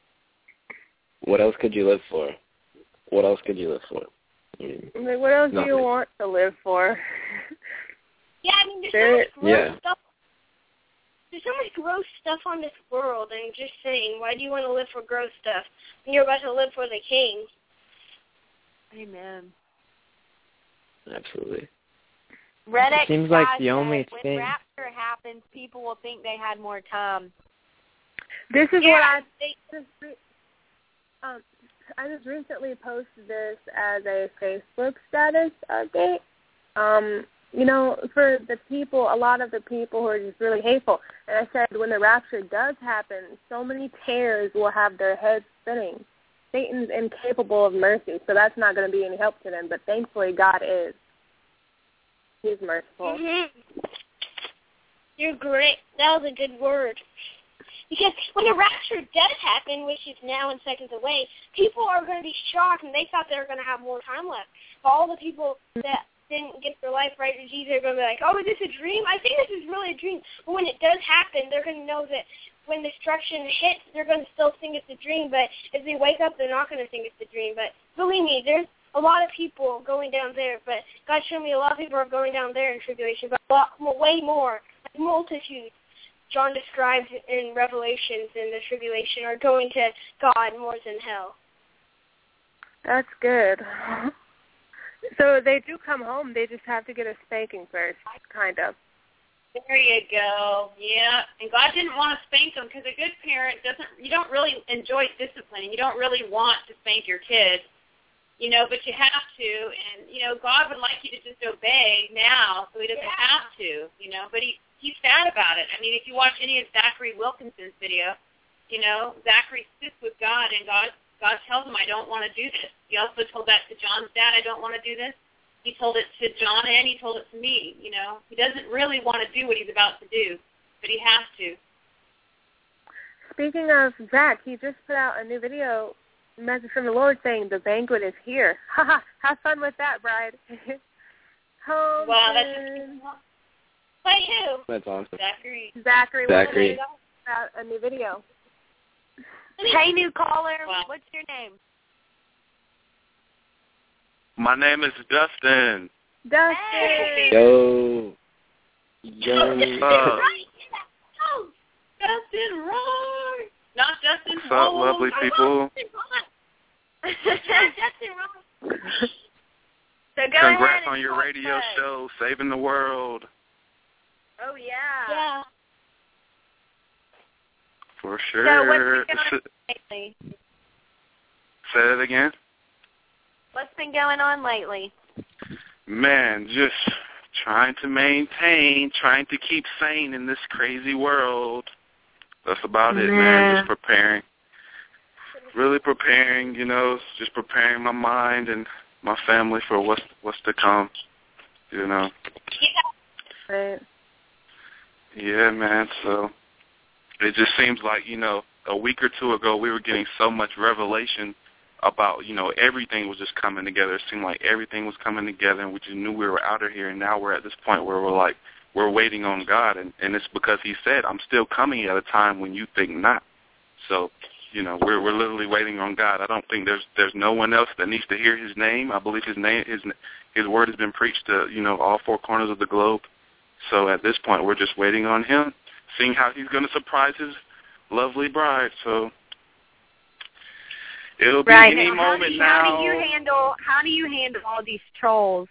What else could you live for? What else could you live for? I mean, Like, what else nothing. do you want to live for? Yeah, I mean, there's There- so much gross yeah. stuff. There's so much gross stuff on this world, and I'm just saying, why do you want to live for gross stuff when you're about to live for the King? Amen. Absolutely. Reddick It seems like Sky the only said, thing- when rapture happens, people will think they had more time. This is Yeah, what I they, just re- um I just recently posted this as a Facebook status update. Um, you know, for the people, a lot of the people who are just really hateful. And I said when the rapture does happen, so many tares will have their heads spinning. Satan's incapable of mercy, so that's not going to be any help to them. But thankfully, God is. He's merciful. mm-hmm. You're great. That was a good word. Because when the rapture does happen, which is now in seconds away, people are going to be shocked, and they thought they were going to have more time left. But all the people that didn't get their life right with Jesus are going to be like, oh, is this a dream? I think this is really a dream. But when it does happen, they're going to know that when destruction hits, they're going to still think it's a dream. But if they wake up, they're not going to think it's a dream. But believe me, there's a lot of people going down there. But God showed me a lot of people are going down there in tribulation, but a lot, way more, like multitudes. John describes in Revelations in the tribulation are going to God more than hell. That's good. So they do come home. They just have to get a spanking first, kind of. There you go. Yeah, and God didn't want to spank them because a good parent doesn't. You don't really enjoy discipline, and you don't really want to spank your kids, you know. But you have to, and you know, God would like you to just obey now, so He doesn't Yeah. have to, you know. But He He's sad about it. I mean, if you watch any of Zachary Wilkinson's video, you know, Zachary sits with God, and God God tells him, I don't want to do this. He also told that to John's dad, I don't want to do this. He told it to John, and he told it to me, you know. He doesn't really want to do what he's about to do, but he has to. Speaking of Zach, he just put out a new video, message from the Lord saying the banquet is here. Haha, have fun with that, bride. Home Wow, that's soon. By who? That's awesome. Zachary. Zachary. Zachary. Put out a new video. Hey, new caller. Wow. What's your name? My name is Dustin. Dustin. Hey. Yo. Yo. Uh, Right. Oh, Dustin Roy. Not Dustin What's up, Roy. lovely people? Justin Ross. So go Congrats ahead and on your talk radio to us. show, Saving the World. Oh, yeah. Yeah. For So sure. what's been going on lately? Say that again? What's been going on lately? Man, just trying to maintain, trying to keep sane in this crazy world. That's about it, man. Just preparing. Really preparing, you know, just preparing my mind and my family for what's what's to come, you know. Right. Yeah, man. So it just seems like, you know, a week or two ago we were getting so much revelation about, you know, everything was just coming together. It seemed like everything was coming together, and we just knew we were out of here. And now we're at this point where we're like, we're waiting on God, and, and it's because He said, I'm still coming at a time when you think not. So, you know, we're we're literally waiting on God. I don't think there's there's no one else that needs to hear His name. I believe His name His His word has been preached to, you know, all four corners of the globe. So at this point, we're just waiting on Him, seeing how He's going to surprise His lovely bride. So it'll be right. any how moment do, now. How do you handle? How do you handle all these trolls?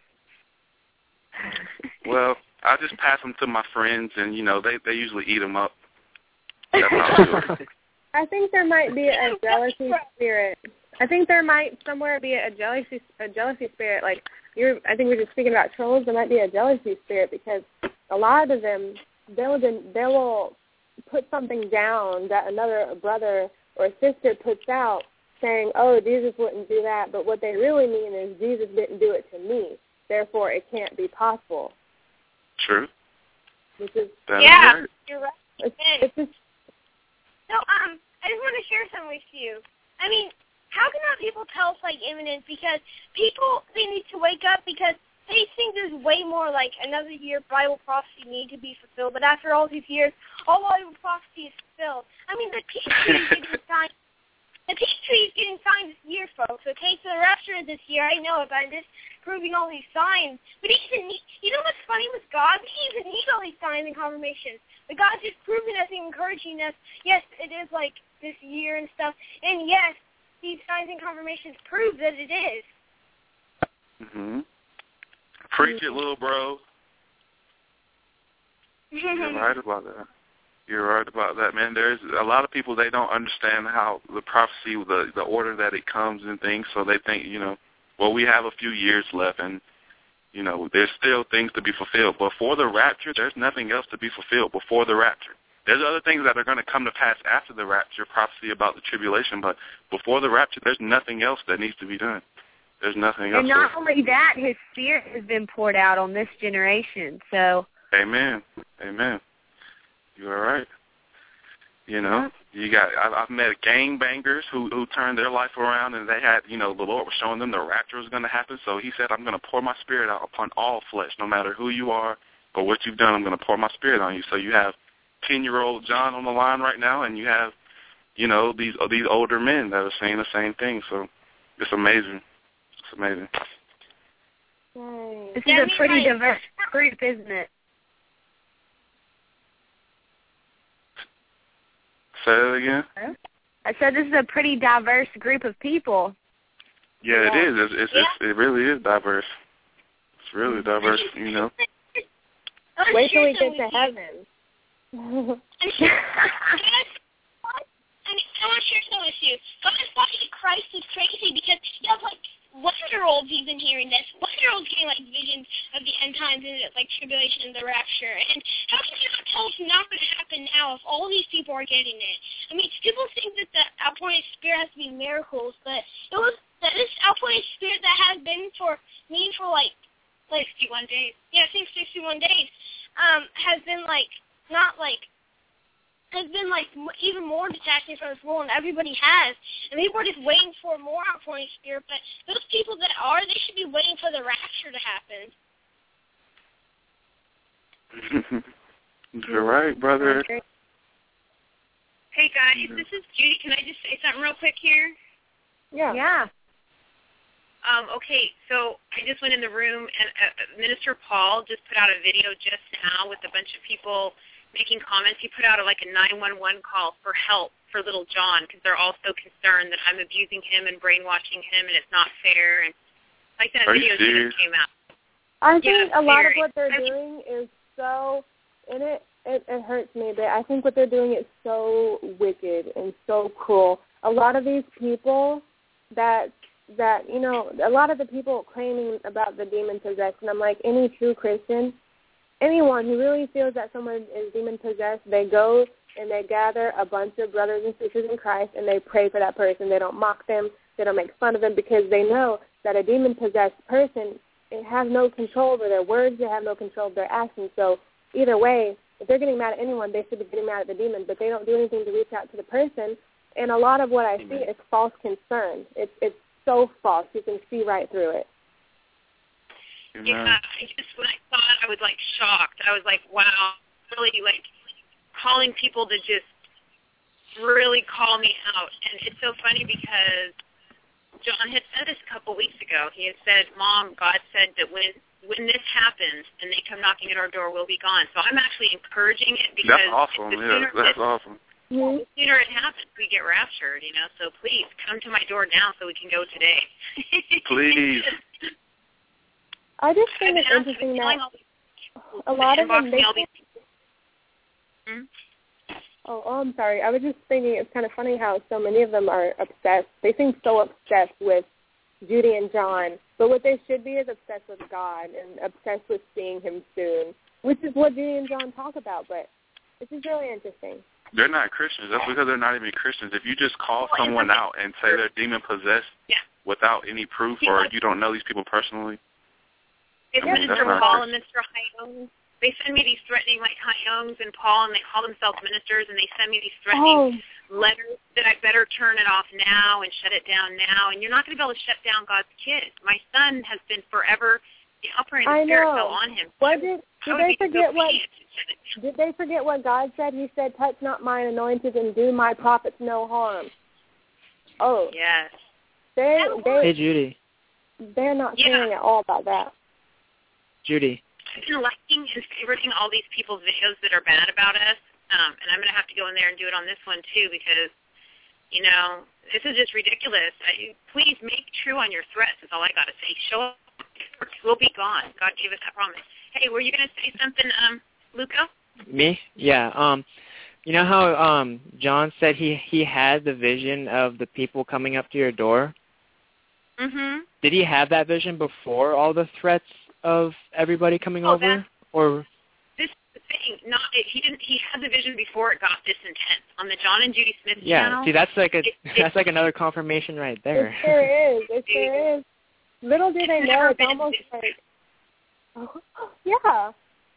Well, I just pass them to my friends, and you know they they usually eat them up. That's how I do it. I think there might be a jealousy spirit. I think there might somewhere be a jealousy a jealousy spirit. Like you're, I think we we're just speaking about trolls. There might be a jealousy spirit because a lot of them they will they will put something down that another brother or sister puts out, saying, "Oh, Jesus wouldn't do that," but what they really mean is Jesus didn't do it to me, therefore it can't be possible. True. Which is that yeah, is right. You're right. It's, it's just. So, um, I just want to share something with you. I mean, how can not people tell it's like imminent? Because people, they need to wake up because they think there's way more like another year Bible prophecy need to be fulfilled. But after all these years, all Bible prophecy is fulfilled. I mean, the peace tree is getting signed. The peace tree is getting signed this year, folks. Okay, so the rapture is this year. I know it, but I'm just proving all these signs. But he even need, you know what's funny with God? He even needs all these signs and confirmations. But God's just proving us and encouraging us. Yes, it is like this year and stuff. And yes, these signs and confirmations prove that it is. Mhm. Preach it, little bro. You're right about that. You're right about that, man. There's a lot of people, they don't understand how the prophecy, the the order that it comes and things, so they think, you know, well, we have a few years left, and, you know, there's still things to be fulfilled. Before the rapture, there's nothing else to be fulfilled before the rapture. There's other things that are going to come to pass after the rapture, prophecy about the tribulation, but before the rapture, there's nothing else that needs to be done. There's nothing else. And not only that, his Spirit has been poured out on this generation, so. Amen. Amen. You are right. You know, you got. I've, I've met gangbangers who who turned their life around, and they had, you know, the Lord was showing them the rapture was going to happen. So He said, "I'm going to pour My Spirit out upon all flesh, no matter who you are or what you've done. I'm going to pour My Spirit on you." So you have ten-year-old John on the line right now, and you have, you know, these these older men that are saying the same thing. So it's amazing. It's amazing. This is a pretty diverse group, isn't it? Say that again? I said this is a pretty diverse group of people. Yeah, Yeah. it is. It's, it's, it's, it really is diverse. It's really diverse, you know. Wait till we get to heaven. I mean, I want to share something with you. God's body of Christ is crazy because you have like one-year-olds even hearing this. One-year-olds getting like visions of the end times and like tribulation and the rapture. And how can you not tell it's not going to happen now if all these people are getting it? I mean, people think that the outpouring spirit has to be miracles, but it was that this outpouring spirit that has been for me for like like sixty-one days. Yeah, I think sixty-one days. Um, has been like not like. has been like even more detaching from this world, and everybody has. And people are just waiting for more outpouring spirit, but those people that are, they should be waiting for the rapture to happen. You're right, brother. Hey, guys, this is Judy. Can I just say something real quick here? Yeah. Yeah. Um, okay, so I just went in the room, and uh, Minister Paul just put out a video just now with a bunch of people making comments. He put out a, like a nine one one call for help for little John because they're all so concerned that I'm abusing him and brainwashing him and it's not fair. And like that Are video you just came out. I think Yeah, a lot of very. what they're I mean, doing is so, and it, it it hurts me, but I think what they're doing is so wicked and so cruel. A lot of these people that that you know, a lot of the people claiming about the demon possession, I'm like, any true Christian, anyone who really feels that someone is demon possessed, they go and they gather a bunch of brothers and sisters in Christ and they pray for that person. They don't mock them. They don't make fun of them because they know that a demon possessed person, it has no control over their words. They have no control over their actions. So either way, if they're getting mad at anyone, they should be getting mad at the demon, but they don't do anything to reach out to the person. And a lot of what I see is false concern. It's it's so false. You can see right through it. Yeah, I just when I saw it, I was like shocked. I was like, wow, really like calling people to just really call me out. And it's so funny because John had said this a couple weeks ago. He had said, Mom, God said that when when this happens and they come knocking at our door, we'll be gone. So I'm actually encouraging it because that's awesome. the Yeah, sooner that's this, awesome. Mm-hmm. The sooner it happens, we get raptured, you know. So please come to my door now so we can go today. Please. I just think it's interesting that a lot of them. They hmm? Oh, oh, I'm sorry. I was just thinking it's kind of funny how so many of them are obsessed. They seem so obsessed with Judy and John, but what they should be is obsessed with God and obsessed with seeing Him soon, which is what Judy and John talk about. But it's just really interesting. They're not Christians. That's because they're not even Christians. If you just call someone out and say they're demon-possessed yeah. without any proof or you don't know these people personally, it's I mean, Mister Paul and Mister Hyung. They send me these threatening, like Hyungs and Paul, and they call themselves ministers, and they send me these threatening oh. letters that I better turn it off now and shut it down now. And you're not going to be able to shut down God's kids. My son has been forever operating the I Spirit know. fell on him. What did, did they forget what? Did they forget what God said? He said, "Touch not mine anointed, and do my prophets no harm." Oh, yes. They, they, hey, Judy. They're not yeah. caring at all about that. Judy. I've been liking and favoriting all these people's videos that are bad about us, um, and I'm going to have to go in there and do it on this one too because, you know, this is just ridiculous. I, please make true on your threats is all I got to say. Show up. We'll be gone. God gave us that promise. Hey, were you going to say something, um, Luca? Me? Yeah. Um, you know how um John said he he had the vision of the people coming up to your door? Mm-hmm. Did he have that vision before all the threats of everybody coming oh, over? Or this is the thing. Not he didn't. He had the vision before it got this intense on the John and Judy Smith yeah, channel. Yeah. See, that's like a it, that's like another confirmation right there. It sure is. It sure is. Little do they know, it's almost like, oh, yeah.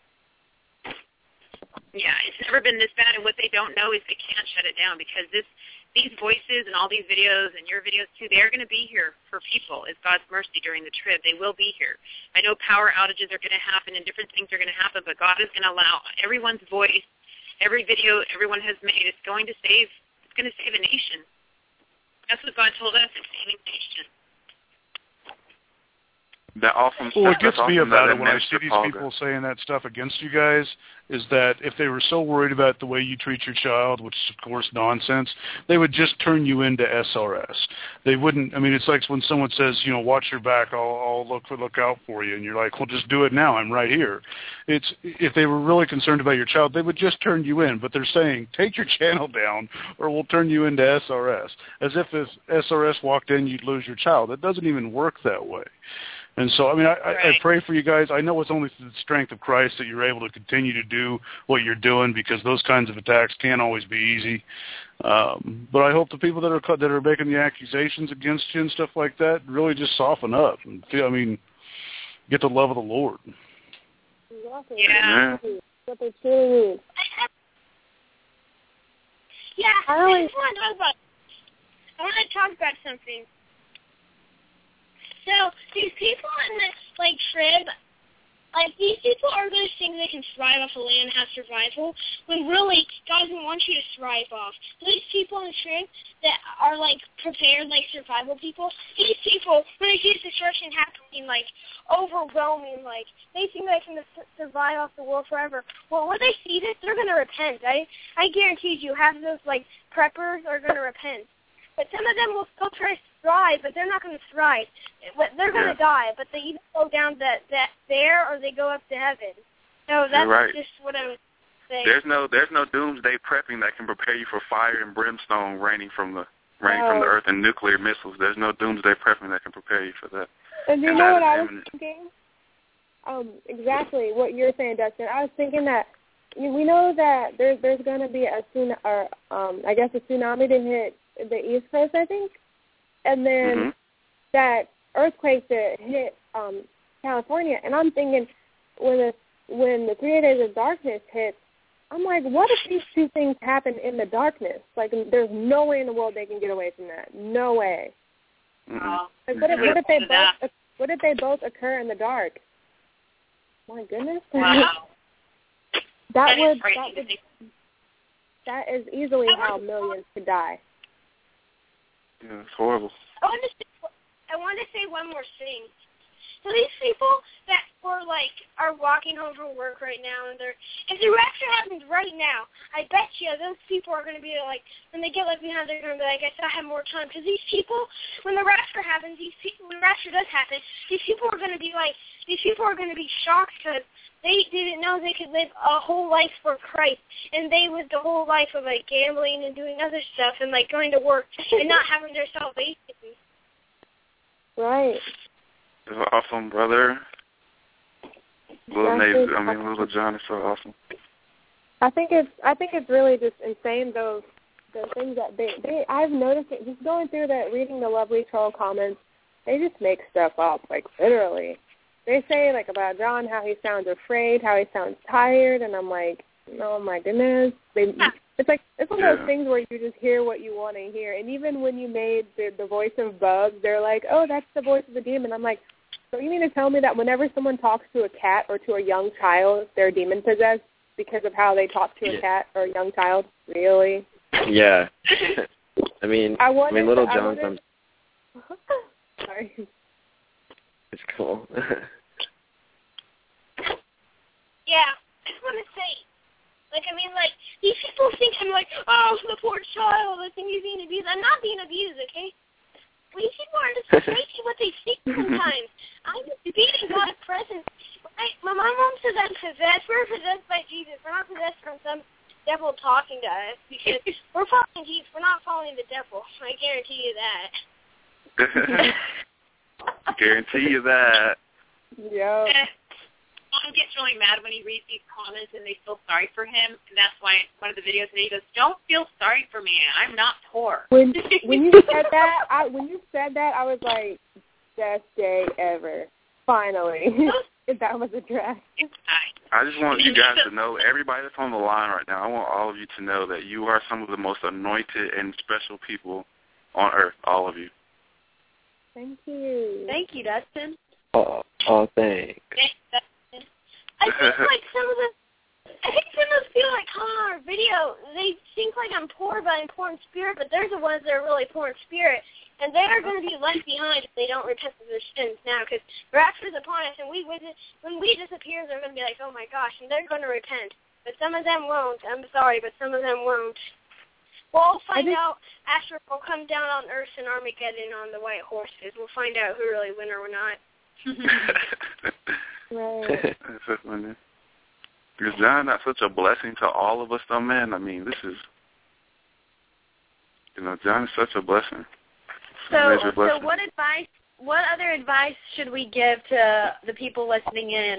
Yeah, it's never been this bad, and what they don't know is they can't shut it down because this, these voices and all these videos and your videos too, they're going to be here for people. It's God's mercy during the trib. They will be here. I know power outages are going to happen and different things are going to happen, but God is going to allow everyone's voice, every video everyone has made, it's going to save, it's going to save a nation. That's what God told us, it's saving a nation. That awesome well, what stuff. gets me awesome about that it when I see these people saying that stuff against you guys is that if they were so worried about the way you treat your child, which is, of course, nonsense, they would just turn you into S R S. They wouldn't, I mean, it's like when someone says, you know, watch your back, I'll, I'll look for, look out for you, and you're like, well, just do it now, I'm right here. It's if they were really concerned about your child, they would just turn you in, but they're saying, take your channel down or we'll turn you into S R S. As if if S R S walked in, you'd lose your child. It doesn't even work that way. And so, I mean, I, right. I, I pray for you guys. I know it's only through the strength of Christ that you're able to continue to do what you're doing because those kinds of attacks can't always be easy. Um, but I hope the people that are that are making the accusations against you and stuff like that really just soften up and feel, I mean, get the love of the Lord. Yeah. What they truly need. Yeah, I, I just want to talk about. I want to talk about something. So these people in the like trib, like these people are going to think they can thrive off the land and have survival, when really God doesn't want you to thrive off. These people in the trib that are like prepared, like survival people, these people when they see destruction happening, like overwhelming, like they think they can survive off the world forever. Well, when they see this, they're going to repent. I I guarantee you, half of those like preppers are going to repent. But some of them will still try to thrive, but they're not going to thrive. They're going to yeah. die, but they either go down that, that there or they go up to heaven. So that's right. just what I was saying. There's no there's no doomsday prepping that can prepare you for fire and brimstone raining from the raining oh. from the earth and nuclear missiles. There's no doomsday prepping that can prepare you for that. And you and know what I was imminent. thinking? Um, exactly what you're saying, Dustin. I was thinking that we know that there's there's going to be a tsunami, or um, I guess a tsunami to hit the East Coast, I think, and then mm-hmm. that earthquake that hit um, California. And I'm thinking when the when the three days of darkness hits, I'm like, what if these two things happen in the darkness? Like, there's no way in the world they can get away from that. No way. Mm-hmm. Like, what if what if they both what if they both occur in the dark? My goodness. Wow. that, that would is that would that is easily how millions could die. Yeah, it's horrible. I want to say, I want to say one more thing. So these people that were like are walking home from work right now, and they're if the rapture happens right now, I bet you those people are going to be like when they get left behind, they're going to be like, I still have more time. Because these people, when the rapture happens, these people, when the rapture does happen, these people are going to be like these people are going to be shocked because they didn't know they could live a whole life for Christ, and they lived a whole life of like gambling and doing other stuff and like going to work and not having their salvation. Right. It's awesome, brother. Little Nate, I mean, Little John is so awesome. I think it's I think it's really just insane those the things that they they I've noticed it just going through that, reading the lovely troll comments. They just make stuff up, like literally. They say, like, about John, how he sounds afraid, how he sounds tired, and I'm like, oh, my goodness. They, it's like, it's one of those things where you just hear what you want to hear. And even when you made the, the voice of Bubs, they're like, oh, that's the voice of the demon. I'm like, so you mean to tell me that whenever someone talks to a cat or to a young child, they're demon-possessed because of how they talk to a cat or a young child? Really? Yeah. I mean, I, I mean, Little I John's... wondered, sorry. It's cool. Yeah, I just want to say, like, I mean, like, these people think I'm like, oh, the poor child, I think he's being abused. I'm not being abused, okay? These people are just crazy what they think sometimes. I'm just being in God's presence. Right? My mom says I'm possessed. We're possessed by Jesus. We're not possessed from some devil talking to us because we're following Jesus. We're not following the devil. I guarantee you that. Guarantee you that. Yeah. Mom gets really mad when he reads these comments and they feel sorry for him, and that's why one of the videos today he goes, "Don't feel sorry for me. I'm not poor." When when you said that, I when you said that, I was like, best day ever. Finally, that was addressed. I just want you guys to know, everybody that's on the line right now, I want all of you to know that you are some of the most anointed and special people on earth, all of you. Thank you. Thank you, Dustin. Oh, oh thanks. Thanks, Dustin. I think like some of the, I think some of the people that come on our video, they think like I'm poor, but I'm poor in spirit. But they're the ones that are really poor in spirit, and they are going to be left behind if they don't repent of their sins now, because rapture is upon us, and we when we disappear, they're going to be like, oh my gosh, and they're going to repent. But some of them won't. I'm sorry, but some of them won't. We'll find think, out after we'll come down on Earth in Armageddon on the white horses. We'll find out who really win or not. Right. That's so funny. Because John, that's such a blessing to all of us, though, man. I mean, this is, you know, John is such a blessing. So, a blessing. so what advice? What other advice should we give to the people listening in?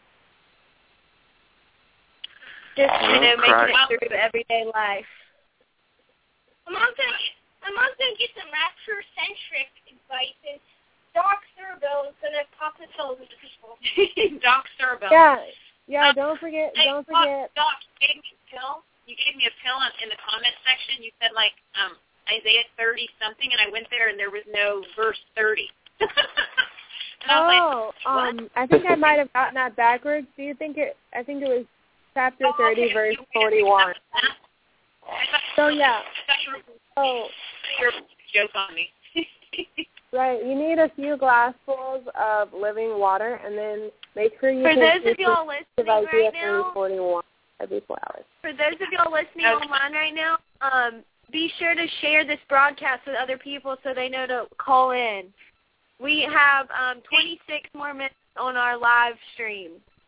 Just you know, making it through everyday life. I'm also gonna, I'm also gonna get some rapture-centric advice, and Doc Thurbill is gonna pop the pills into people. Doc Thurbill. Yeah, yeah. Um, don't forget. Hey, don't forget. Doc, you gave me a pill. You gave me a pill in the comment section. You said like um, Isaiah thirty something, and I went there and there was no verse thirty. And I was oh, like, um, I think I might have gotten that backwards. Do you think it? I think it was chapter oh, thirty, okay. verse you, forty-one. So yeah. Oh, your joke on me. Right. You need a few glassfuls of living water, and then make sure you. For take those of y'all listening right now, forty-one every four hours. For those of y'all listening okay. online right now, um, be sure to share this broadcast with other people so they know to call in. We have um, twenty-six more minutes on our live stream.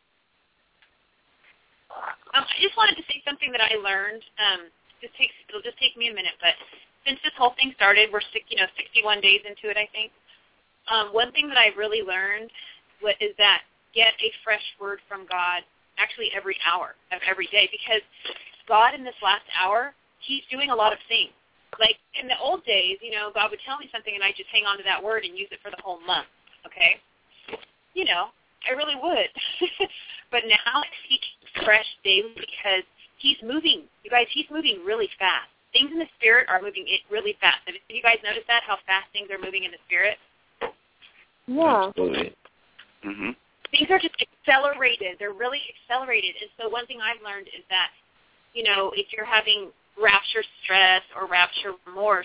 Um, I just wanted to say something that I learned. Um, just takes it'll just take me a minute, but since this whole thing started, we're you know sixty-one days into it, I think. Um, one thing that I really learned what, is that get a fresh word from God, actually every hour of every day, because God in this last hour, He's doing a lot of things. Like in the old days, you know, God would tell me something and I'd just hang on to that word and use it for the whole month. Okay, you know, I really would. But now it's speaking fresh daily because He's moving. You guys, He's moving really fast. Things in the Spirit are moving really fast. Have you guys noticed that, how fast things are moving in the Spirit? Yeah. Absolutely. Mm-hmm. Things are just accelerated. They're really accelerated. And so one thing I've learned is that, you know, if you're having rapture stress or rapture remorse,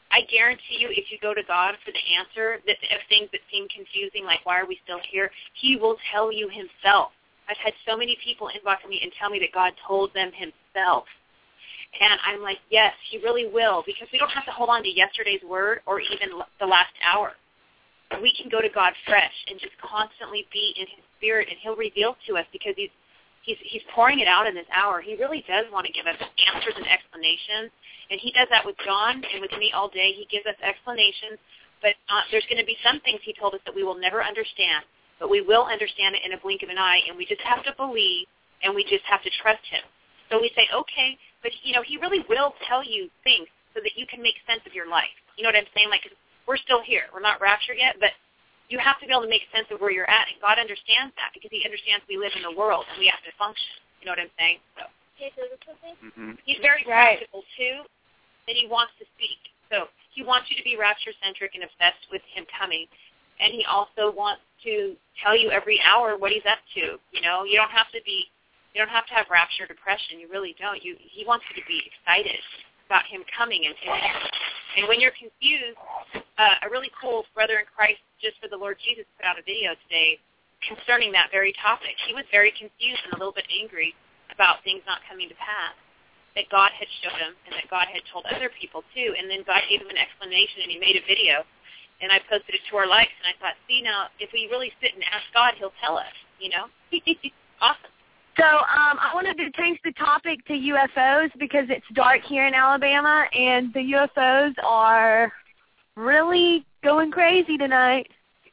I guarantee you, if you go to God for the answer, that of things that seem confusing, like why are we still here, He will tell you Himself. I've had so many people inbox me and tell me that God told them Himself. And I'm like, yes, He really will, because we don't have to hold on to yesterday's word or even the last hour. We can go to God fresh and just constantly be in His Spirit, and He'll reveal to us because He's He's, he's pouring it out in this hour. He really does want to give us answers and explanations, and He does that with John and with me all day. He gives us explanations, but uh, there's going to be some things He told us that we will never understand, but we will understand it in a blink of an eye, and we just have to believe, and we just have to trust Him. So we say, okay, but, you know, He really will tell you things so that you can make sense of your life. You know what I'm saying? Like, 'cause we're still here. We're not raptured yet, but you have to be able to make sense of where you're at, and God understands that because He understands we live in the world and we have to function. You know what I'm saying? So Mm-hmm. He's very practical, too, and He wants to speak. So He wants you to be rapture-centric and obsessed with Him coming, and He also wants to tell you every hour what He's up to. You know, you don't have to be, you don't have to have rapture depression. You really don't. You, He wants you to be excited about Him coming. And, and when you're confused, uh, a really cool brother in Christ just for the Lord Jesus put out a video today concerning that very topic. He was very confused and a little bit angry about things not coming to pass that God had showed him and that God had told other people too. And then God gave him an explanation, and he made a video. And I posted it to our likes, and I thought, see, now, if we really sit and ask God, He'll tell us, you know? Awesome. So um, I wanted to change the topic to U F Os because it's dark here in Alabama, and the U F Os are really going crazy tonight.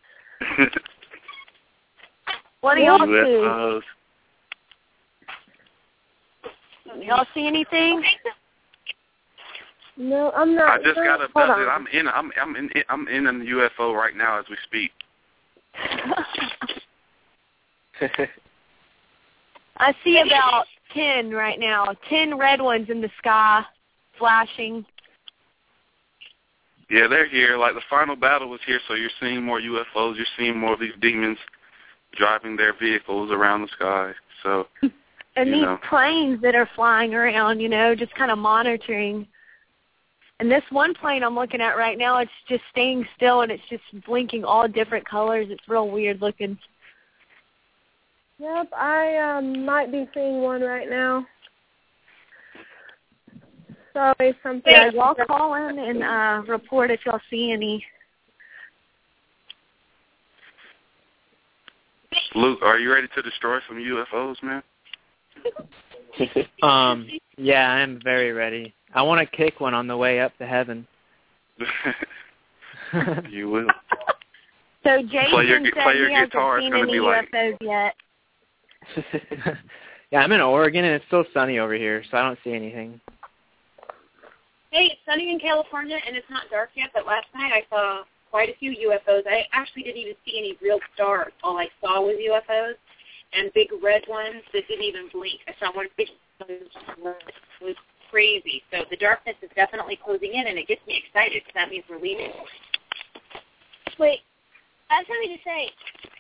What do y'all see? Y'all see anything? No, I'm not. I just got a Hold message. on. I'm in. I'm. I'm in. I'm in a U F O right now as we speak. I see about ten right now. Ten red ones in the sky, flashing. Yeah, they're here. Like the final battle was here, so you're seeing more U F Os. You're seeing more of these demons driving their vehicles around the sky. So, and you these know. planes that are flying around, you know, just kind of monitoring. And this one plane I'm looking at right now, it's just staying still, and it's just blinking all different colors. It's real weird looking. Yep, I um, might be seeing one right now. Sorry, something. Yeah, y'all call in and uh, report if y'all see any. Luke, are you ready to destroy some U F Os, man? um, yeah, I'm very ready. I want to kick one on the way up to heaven. You will. So Jason play your, said play your he hasn't guitar. seen It's going to any be like... U F Os yet. Yeah, I'm in Oregon, and it's still sunny over here, so I don't see anything. Hey, it's sunny in California, and it's not dark yet, but last night I saw quite a few U F Os. I actually didn't even see any real stars. All I saw was U F Os and big red ones that didn't even blink. I saw one big one. It was crazy. So the darkness is definitely closing in, and it gets me excited because that means we're leaving. Wait, I have something to say.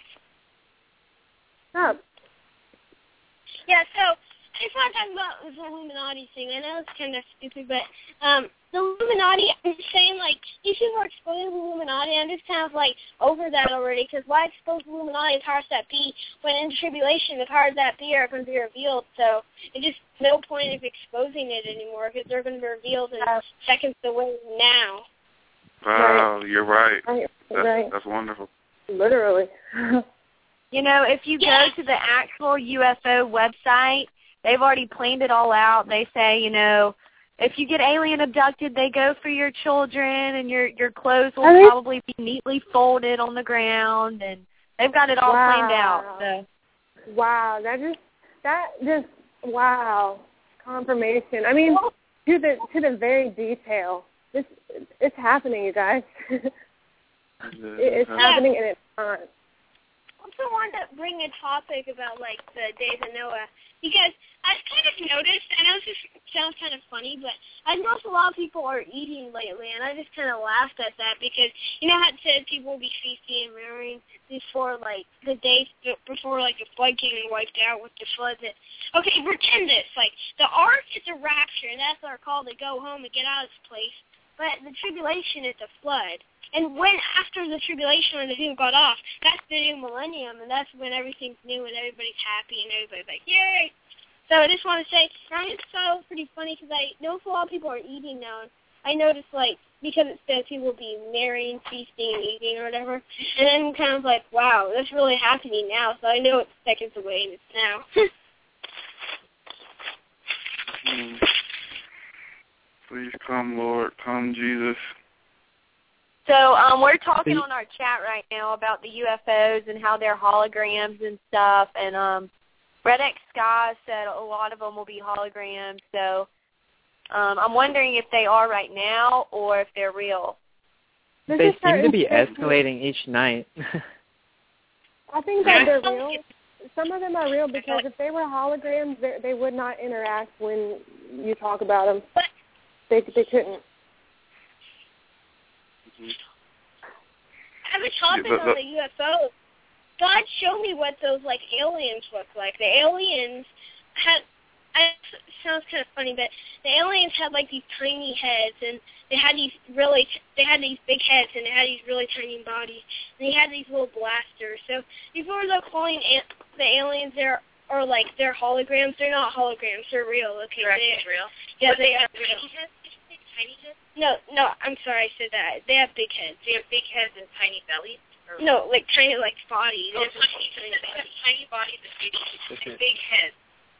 Stop. Yeah, so I just want to talk about this Illuminati thing. I know it's kind of stupid, but um, the Illuminati, I'm just saying, like, these people are exposing the Illuminati. I'm just kind of, like, over that already, because why expose the Illuminati as powers that be when in tribulation the powers that be are going to be revealed? So it's just no point of exposing it anymore because they're going to be revealed in seconds away now. Wow, right. You're right. Right. That's, right. that's wonderful. Literally. You know, if you Yeah. go to the actual U F O website, they've already planned it all out. They say, you know, if you get alien abducted, they go for your children, and your your clothes will Really? probably be neatly folded on the ground, and they've got it all Wow. planned out. So. Wow, that just that just wow confirmation. I mean, to the to the very detail. This it's happening, you guys. it, it's Yeah. happening, and it's on. I also wanted to bring a topic about, like, the days of Noah, because I kind of noticed, I know this sounds kind of funny, but I noticed a lot of people are eating lately, and I just kind of laughed at that, because, you know how it said people will be feasting and marrying before, like, the days, before, like, the flood came and wiped out with the flood that, okay, pretend this, like, the ark is a rapture, and that's our call to go home and get out of this place. but the tribulation is the flood. And when after the tribulation, when the doom got off, that's the new millennium, and that's when everything's new and everybody's happy and everybody's like, yay! So I just want to say, I just thought it was pretty funny because I know a lot of people are eating now. And I noticed, like, because it says people will be marrying, feasting, and eating or whatever, and then I'm kind of like, wow, that's really happening now. So I know it's seconds away and it's now. mm. Please come, Lord. Come, Jesus. So um, we're talking on our chat right now about the U F Os and how they're holograms and stuff. And um, Red X Sky said a lot of them will be holograms. So um, I'm wondering if they are right now or if they're real. They seem to be escalating each night. I think that they're real. Some of them are real because if they were holograms, they, they would not interact when you talk about them. They they couldn't. I was talking on the U F Os. God showed me what those like aliens look like. The aliens had. I, it sounds kind of funny, but the aliens had like these tiny heads, and they had these really. They had these big heads, and they had these really tiny bodies, and they had these little blasters. So before they're calling a- the aliens, they're or like they're holograms. They're not holograms. They're real. Okay, Correct, they're real. Yeah, but they they are real. Tiny heads? Did you say tiny heads? No, no, I'm sorry, I said that. They have big heads. They have big heads and tiny bellies? Or No, like tiny, like bodies. Oh, tiny, tiny, bodies. tiny bodies and big, and big heads.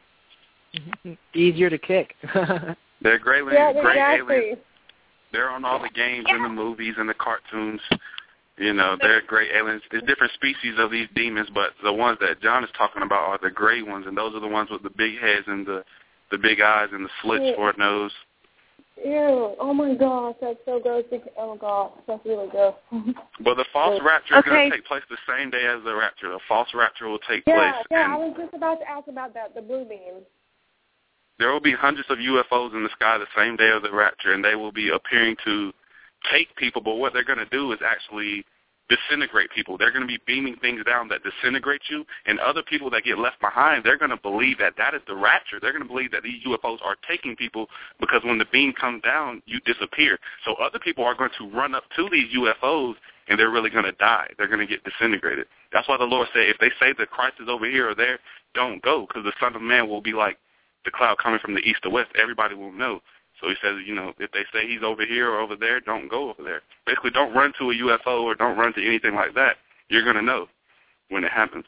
Easier to kick. They're great, Yeah, great exactly. aliens. They're on all the games and the movies and the cartoons. You know, they're great aliens. There's different species of these demons, but the ones that John is talking about are the gray ones, and those are the ones with the big heads and the the big eyes and the slits Yeah. for a nose. Ew! Oh my gosh, that's so gross. Oh gosh, that's really gross. But the false rapture is Okay. going to take place the same day as the rapture. The false rapture will take Yeah, place, yeah. I and was just about to ask about that. The blue beam. there will be hundreds of U F Os in the sky the same day of the rapture, and they will be appearing to take people, but what they're going to do is actually disintegrate people. They're going to be beaming things down that disintegrate you, and other people that get left behind, they're going to believe that that is the rapture. They're going to believe that these U F Os are taking people because when the beam comes down, you disappear. So other people are going to run up to these U F Os, and they're really going to die. They're going to get disintegrated. That's why the Lord said, if they say that Christ is over here or there, don't go, because the Son of Man will be like the cloud coming from the east or west. Everybody will know. So he says, you know, if they say he's over here or over there, don't go over there. Basically, don't run to a U F O or don't run to anything like that. You're going to know when it happens.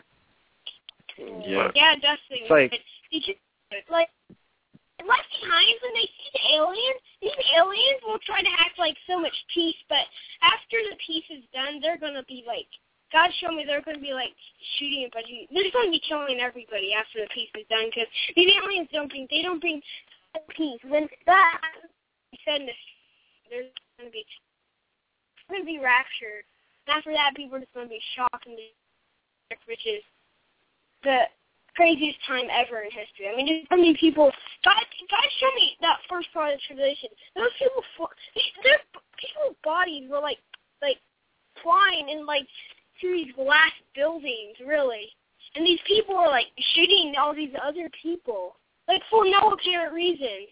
Yeah. Yeah, Dustin. It's like- Did you, like, left behind when they see the aliens, these aliens will try to act like so much peace, but after the peace is done, they're going to be like, God showed me they're going to be like shooting a bunch of, they're going to be killing everybody after the peace is done, because these aliens don't bring, they don't bring peace. When that said in this, there's going to be, going to be raptured. And after that, people are just going to be shocked and which is the craziest time ever in history. I mean, there's so many people. God, God showed me that first part of the tribulation. Those people, their people's bodies were like, like flying in like through these glass buildings, really. And these people are like shooting all these other people, like for no apparent reason.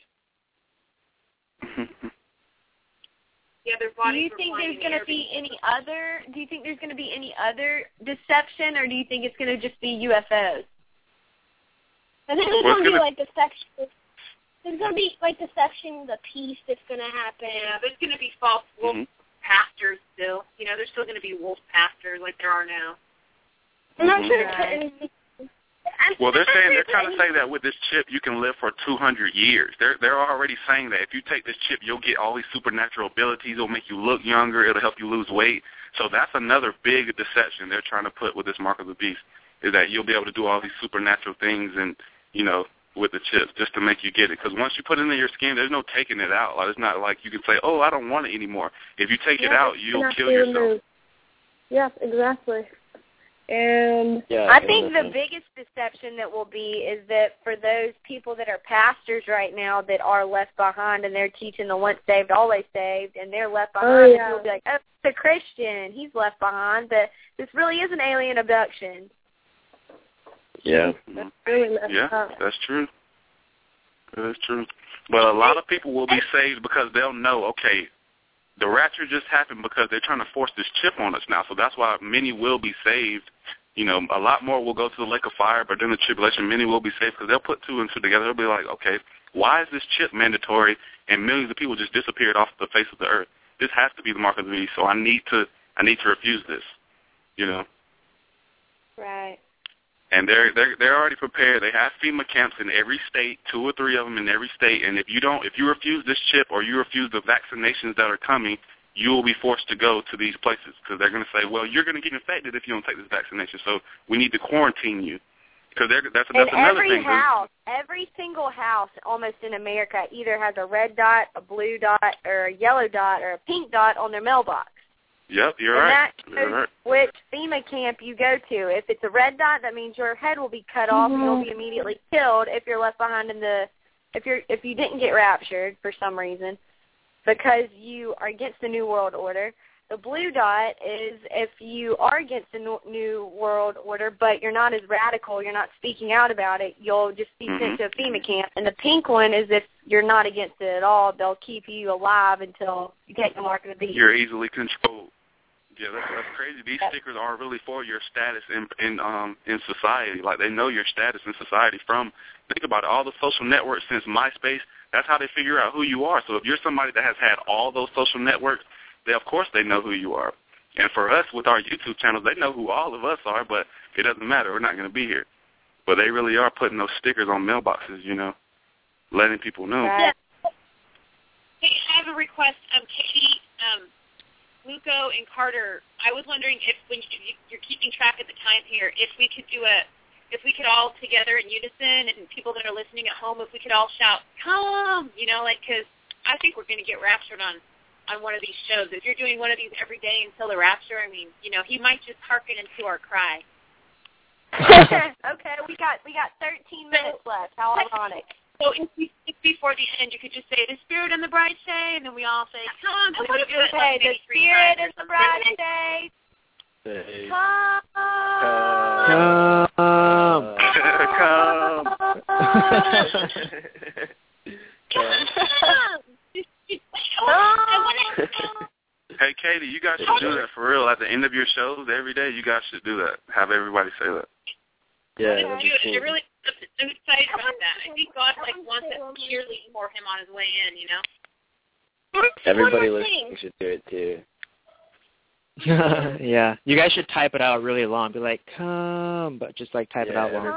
Yeah, their Do bodies you were think flying there's in going the to air be any other? Do you think there's going to be any other deception, or do you think it's going to just be U F Os? I think there's Well, going to be gonna- like deception. There's going to be like deception, the peace that's going to happen. Yeah, there's going to be false wolf Mhm. pastors still. You know, there's still going to be wolf pastors like there are now. I'm not Mhm. sure. Right. I'm, Well, they're I'm saying sure they're it's trying to like- say that with this chip you can live for two hundred years. They're they're already saying that if you take this chip, you'll get all these supernatural abilities. It'll make you look younger. It'll help you lose weight. So that's another big deception they're trying to put with this mark of the beast, is that you'll be able to do all these supernatural things and, you know, with the chips just to make you get it. Because once you put it in your skin, there's no taking it out. Like, it's not like you can say, oh, I don't want it anymore. If you take it Yeah, out, it's you'll not kill being yourself. moved. Yes, exactly. And Yeah, I think the and- biggest deception that will be is that for those people that are pastors right now that are left behind and they're teaching the once saved, always saved, and they're left behind, Oh, and yeah. people will be like, oh, it's a Christian, he's left behind, but this really is an alien abduction. Yeah. that's really messed Yeah, up. that's true. That's true. But a lot of people will be saved because they'll know, okay, the rapture just happened because they're trying to force this chip on us now. So that's why many will be saved. You know, a lot more will go to the lake of fire, but during the tribulation, many will be saved because they'll put two and two together. They'll be like, okay, why is this chip mandatory and millions of people just disappeared off the face of the earth? This has to be the mark of the beast, so I need to I need to refuse this, you know. Right. And they're they're they're already prepared. They have FEMA camps in every state, two or three of them in every state. And if you don't, if you refuse this chip or you refuse the vaccinations that are coming, you will be forced to go to these places because they're going to say, well, you're going to get infected if you don't take this vaccination. So we need to quarantine you because that's that's and another every thing. house, every single house, almost in America, either has a red dot, a blue dot, or a yellow dot, or a pink dot on their mailbox. Yep, you're and right. And that shows right. which FEMA camp you go to. If it's a red dot, that means your head will be cut off Mm-hmm. and you'll be immediately killed if you're left behind in the if you're if you didn't get raptured for some reason because you are against the New World Order. The blue dot is if you are against the New World Order, but you're not as radical, you're not speaking out about it, you'll just be mm-hmm. sent to a FEMA camp. And the pink one is if you're not against it at all, they'll keep you alive until you take the mark of the beast. You're easily controlled. Yeah, that's, that's crazy. These stickers are really for your status in in um in society. Like they know your status in society from. Think about it. All the social networks since MySpace. That's how they figure out who you are. So if you're somebody that has had all those social networks, they of course they know who you are. And for us with our YouTube channels, they know who all of us are. But it doesn't matter. We're not going to be here. But they really are putting those stickers on mailboxes. You know, letting people know. Yeah. Hey, I have a request. Um, Katie. Um. Luco and Carter, I was wondering if when you, you're keeping track of the time here, if we could do a, if we could all together in unison, and people that are listening at home, if we could all shout, "Come!" You know, like because I think we're going to get raptured on, on one of these shows. If you're doing one of these every day until the rapture, I mean, you know, he might just hearken into our cry. Okay, we got we got thirteen minutes left. How ironic. So if, we, if before the end, you could just say, "The Spirit and the bride say," and then we all say, "Come." So we do it okay, like the Spirit and the bride say, Say, "Come." Come. Come. Hey, Katie, you guys should do that for real. At the end of your shows every day, you guys should do that. Have everybody say that. Yeah, I that'd be cool. really, I'm excited about that. I think God like wants it clearly for him on his way in. You know. Everybody listening should do it too. Yeah, you guys should type it out really long. Be like, "Come," but just like type yeah, it out long.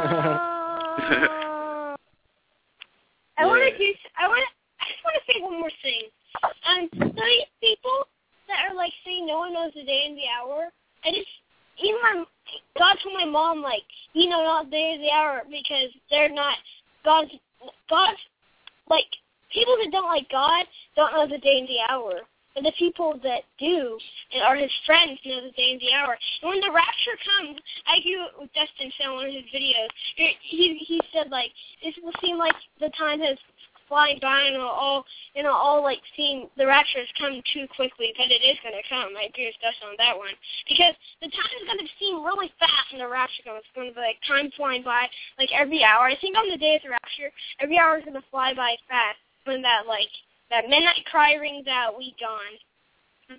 I want to do. I want. I just want to say one more thing. Um, these people that are like saying no one knows the day and the hour. I just even my God told my mom like you know not the day or the hour because they're not God's God's like people that don't like God don't know the day and the hour. And the people that do and are his friends know the day and the hour. And when the rapture comes, I agree with Dustin said in one of his videos. He he said like it will seem like the time has flying by and it'll all and it'll all like seem the rapture has come too quickly, but it is going to come. I agree with Dustin on that one because the time is going to seem really fast when the rapture comes. It's going to be like time flying by like every hour. I think on the day of the rapture, every hour is going to fly by fast when that like. That midnight cry rings out, we gone.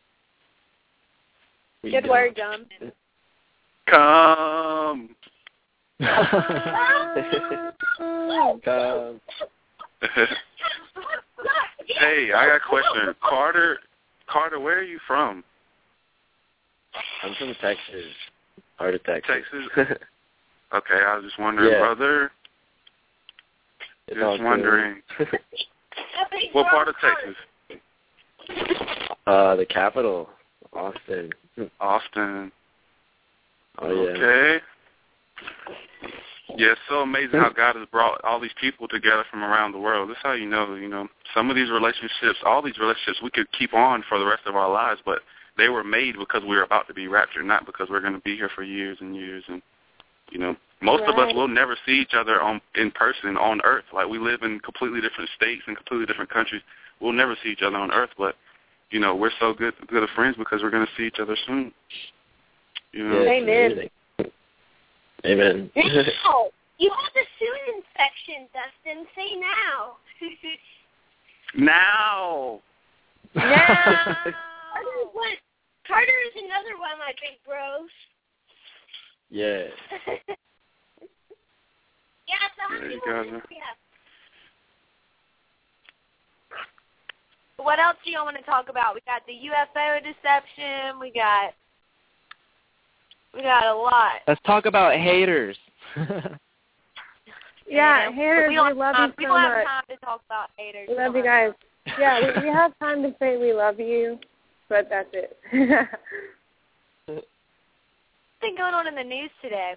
We Good don't. word, John. Come. Come. Hey, I got a question. Carter, Carter, where are you from? I'm from Texas. Heart of Texas. Texas? Okay, I was just wondering, Yeah. brother. It's Just all good. wondering. What part of Texas? Uh, the capital, Austin. Austin. Oh yeah. Okay. Yeah, it's so amazing how God has brought all these people together from around the world. That's how you know, you know, some of these relationships, all these relationships we could keep on for the rest of our lives, but they were made because we were about to be raptured, not because we're going to be here for years and years. And, you know, most of us will never see each other on in person on Earth. Like, we live in completely different states and completely different countries. We'll never see each other on Earth, but, you know, we're so good good of friends because we're going to see each other soon. You know? Yeah, Amen. Amen. Now, You have the soon infection, Dustin. Say now. Now. Now. Carter, what? Carter is another one of my big bros. Yeah. Yeah, so how There many you more go. minutes do we have? What else do y'all want to talk about? We got the U F O deception. We got we got a lot. Let's talk about haters. Yeah, You know? haters, we, don't we love have, you we so don't much. have time to talk about haters. We We love don't you have guys. Yeah, we, we have time to say we love you, but that's it. What's been going on in the news today?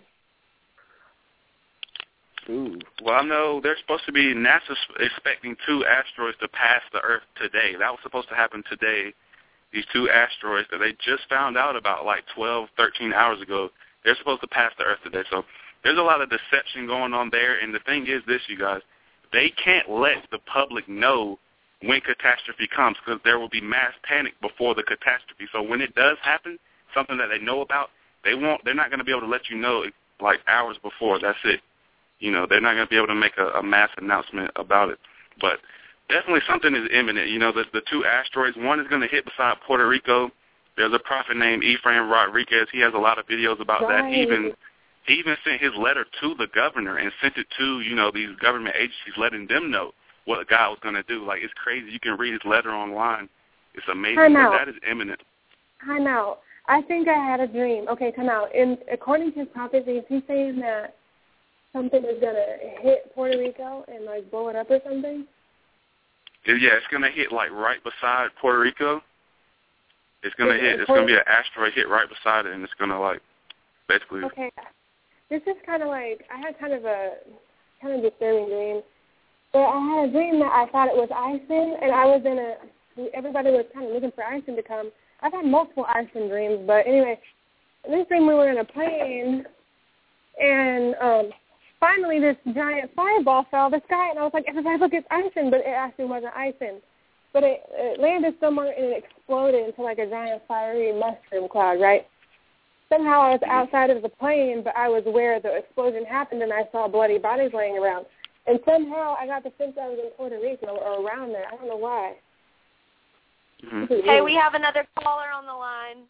Ooh. Well, I know they're supposed to be, NASA's expecting two asteroids to pass the Earth today. That was supposed to happen today. These two asteroids that they just found out about like twelve, thirteen hours ago, they're supposed to pass the Earth today. So there's a lot of deception going on there. And the thing is this, you guys, they can't let the public know when catastrophe comes because there will be mass panic before the catastrophe. So when it does happen, something that they know about, they won't, they're not going to be able to let you know like hours before. That's it. You know, they're not going to be able to make a, a mass announcement about it. But definitely something is imminent. You know, the, the two asteroids, one is going to hit beside Puerto Rico. There's a prophet named Ephraim Rodriguez. He has a lot of videos about right. that. He even, he even sent his letter to the governor and sent it to, you know, these government agencies, letting them know what God was going to do. Like, it's crazy. You can read his letter online. It's amazing. Time but out. that is imminent. Time out. I think I had a dream. Okay, time out. In, according to his prophecy, is he saying that something is going to hit Puerto Rico and, like, blow it up or something? Yeah, it's going to hit, like, right beside Puerto Rico. It's going to Is- hit, it's Puerto- going to be an asteroid hit right beside it, and it's going to, like, basically... Okay. This is kind of like, I had kind of a, kind of disturbing dream. But I had a dream that I thought it was Ison, and I was in a, everybody was kind of looking for Ison to come. I've had multiple Ison dreams, but anyway, this dream we were in a plane, and, um... finally, this giant fireball fell out of the sky, and I was like, everybody look, it's Ison, but it actually wasn't Ison. But it, it landed somewhere, and it exploded into, like, a giant fiery mushroom cloud, right? Somehow I was outside of the plane, but I was where the explosion happened, and I saw bloody bodies laying around. And somehow I got the sense I was in Puerto Rico or around there. I don't know why. Mm-hmm. Hey, we have another caller on the line.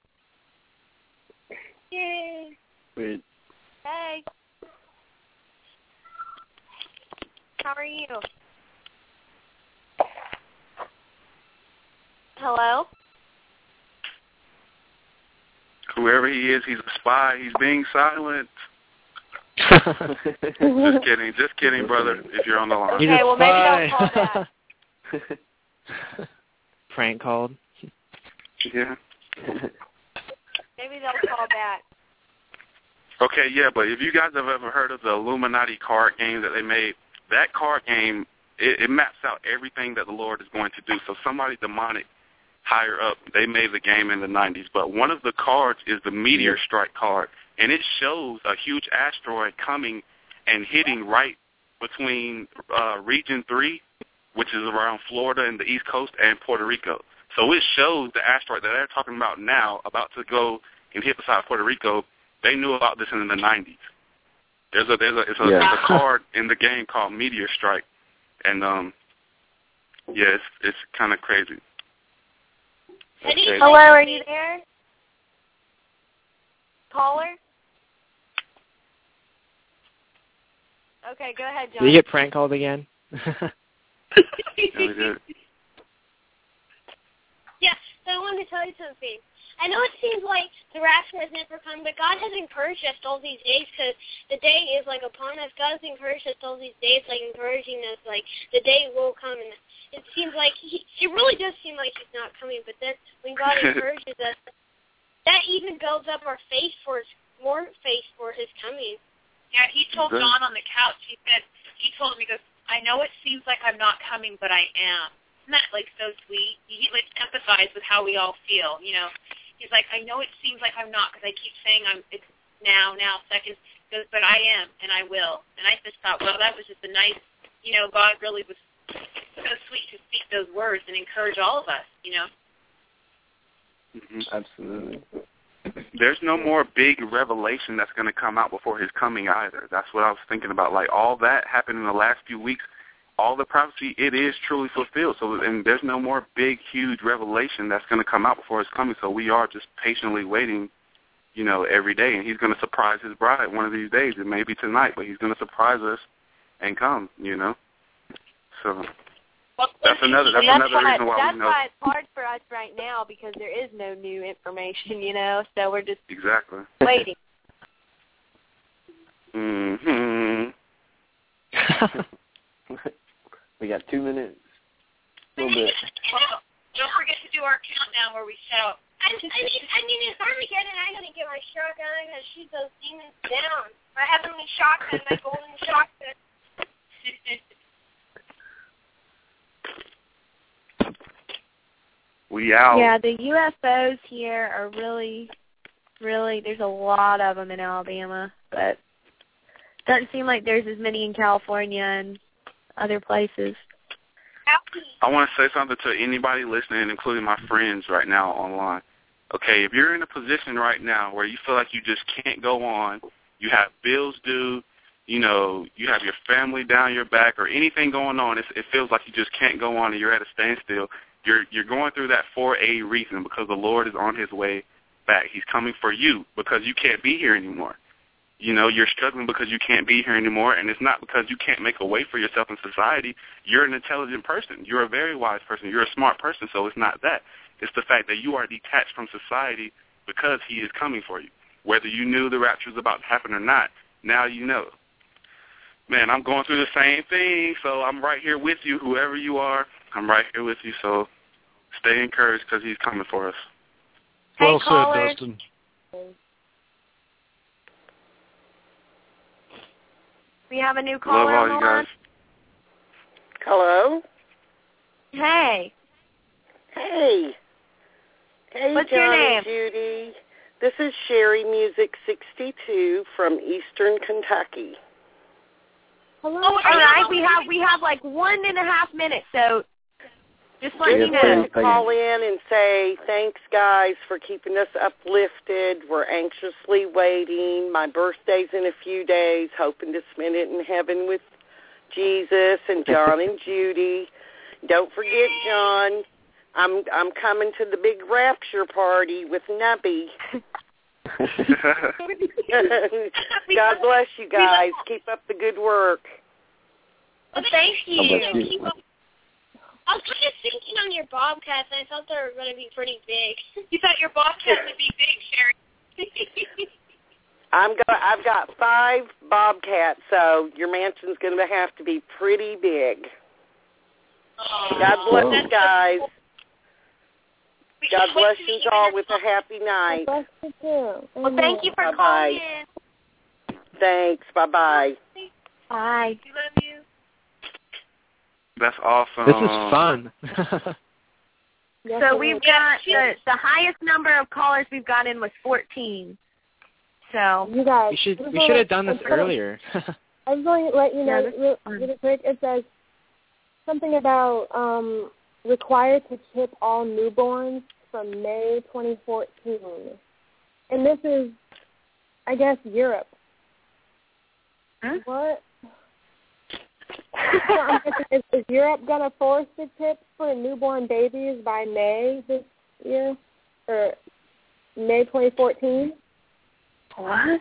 Yay. Wait. Hey. How are you? Hello? Whoever he is, he's a spy. He's being silent. Just kidding. Just kidding, brother, if you're on the line. He's Okay, a well, maybe spy. they'll call back. Prank called. Yeah. Maybe they'll call back. Okay, yeah, but if you guys have ever heard of the Illuminati card game that they made, that card game, it, it maps out everything that the Lord is going to do. So somebody demonic higher up, they made the game in the nineties. But one of the cards is the Meteor Strike card, and it shows a huge asteroid coming and hitting right between uh, Region three, which is around Florida and the East Coast, and Puerto Rico. So it shows the asteroid that they're talking about now, about to go and hit beside Puerto Rico. They knew about this in the nineties. There's a there's a it's a, Yeah. there's a card in the game called Meteor Strike, and um, yeah, it's it's kind of crazy. Okay. Hello, are you there? Caller? Okay, go ahead, John. Did you get prank called again? Yeah, we did. Yeah, so I wanted to tell you something. I know it seems like the rapture has never come, but God has encouraged us all these days because the day is like upon us. God has encouraged us all these days, like encouraging us, like the day will come. And it seems like he, it really does seem like he's not coming, but then when God encourages us, that even builds up our faith for his, more faith for his coming. Yeah, he told Good. John on the couch, he said, he told him, he goes, I know it seems like I'm not coming, but I am. Isn't that, like, so sweet? He, like, empathized with how we all feel, you know. He's like, I know it seems like I'm not because I keep saying I'm. It's now, now, seconds. He goes, but I am, and I will. And I just thought, well, that was just a nice, you know, God really was so sweet to speak those words and encourage all of us, you know. Mm-hmm. Absolutely. there's no more big revelation that's going to come out before his coming either. That's what I was thinking about. Like, all that happened in the last few weeks. All the prophecy, it is truly fulfilled. So, and there's no more big, huge revelation that's going to come out before his coming. So we are just patiently waiting, you know, every day. And he's going to surprise his bride one of these days. It may be tonight, but he's going to surprise us and come, you know. So well, that's another that's, that's another why, reason why that's we know. why it's hard for us right now, because there is no new information, you know. So we're just exactly waiting. Mhm. We got two minutes. A little bit. Well, don't forget to do our countdown where we shout. I, I mean, I mean, if Armageddon, I gotta get my shotgun. I gotta shoot those demons down. My heavenly shotgun, my golden shotgun. We out. Yeah, the U F Os here are really, really, there's a lot of them in Alabama, but doesn't seem like there's as many in California and other places. I want to say something to anybody listening, including my friends right now online. Okay, if you're in a position right now where you feel like you just can't go on, you have bills due, you know, you have your family down your back or anything going on, it's, it feels like you just can't go on and you're at a standstill, you're, you're going through that for a reason, because the Lord is on his way back. He's coming for you because you can't be here anymore. You know, you're struggling because you can't be here anymore, and it's not because you can't make a way for yourself in society. You're an intelligent person. You're a very wise person. You're a smart person, so it's not that. It's the fact that you are detached from society because he is coming for you. Whether you knew the rapture was about to happen or not, now you know. Man, I'm going through the same thing, so I'm right here with you, whoever you are. I'm right here with you, so stay encouraged because he's coming for us. Hey, well caller. said, Dustin. We have a new Love caller all on the you line. guys. Hello? Hey. Hey. Hey, What's John your name? and Judy. This is Sherry Music sixty-two from Eastern Kentucky. Hello. All right, we have we have like one and a half minutes, so just let me Just know. wanted to call in and say thanks, guys, for keeping us uplifted. We're anxiously waiting. My birthday's in a few days, hoping to spend it in heaven with Jesus and John and Judy. Don't forget, John, I'm I'm coming to the big rapture party with Nubby. God bless you guys. Keep up the good work. Well, thank you. God bless you. Keep up. I was kind of thinking on your bobcats, and I thought they were going to be pretty big. You thought your bobcats would be big, Sherry. I'm go- I've got five bobcats, so your mansion's going to have to be pretty big. Oh, God bless Whoa. you guys. We God can't wait bless to you meet you all in with your a happy night. Bless you too. Well, thank you for Bye-bye. calling in. Thanks. Bye-bye. Bye. We love you. That's awesome. This is fun. Yes, So it we've is. got the the highest number of callers we've got in was fourteen. So You guys. we should this is we what should I- have done this I'm gonna- earlier. I'm going to let you know Yeah, that's real, fine. really quick. It says something about um, required to chip all newborns from May twenty fourteen. And this is, I guess, Europe. Huh? What? So I'm guessing, is, is Europe going to force the chip for newborn babies by May this year? Or May twenty fourteen? What?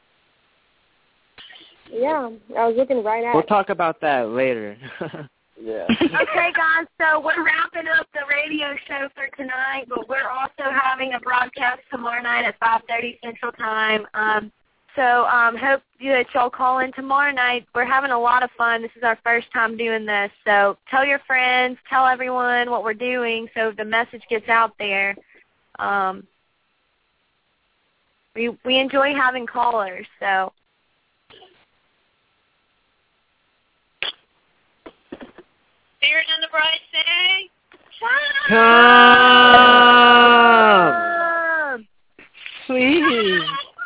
Yeah, I was looking right at We'll it. talk about that later. Yeah. Okay, guys, so we're wrapping up the radio show for tonight, but we're also having a broadcast tomorrow night at five thirty Central Time. Um, so um, hope that y'all call in tomorrow night. We're having a lot of fun. This is our first time doing this. So tell your friends, tell everyone what we're doing so the message gets out there. Um, we we enjoy having callers, so. Spirit and the bride say, Come, please.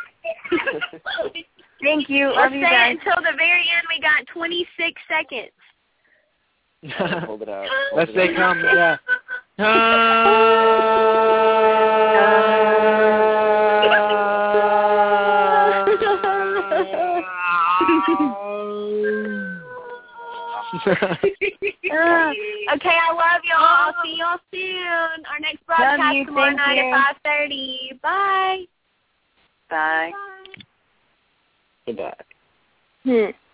Thank you. Let's Love you say guys. it until the very end. We got twenty-six seconds. Hold it out. Hold Let's it say out. come, yeah. Come. uh, okay, I love y'all. I'll see y'all soon. Our next broadcast you, tomorrow night you. at five thirty. Bye. Bye. Goodbye. Hmm.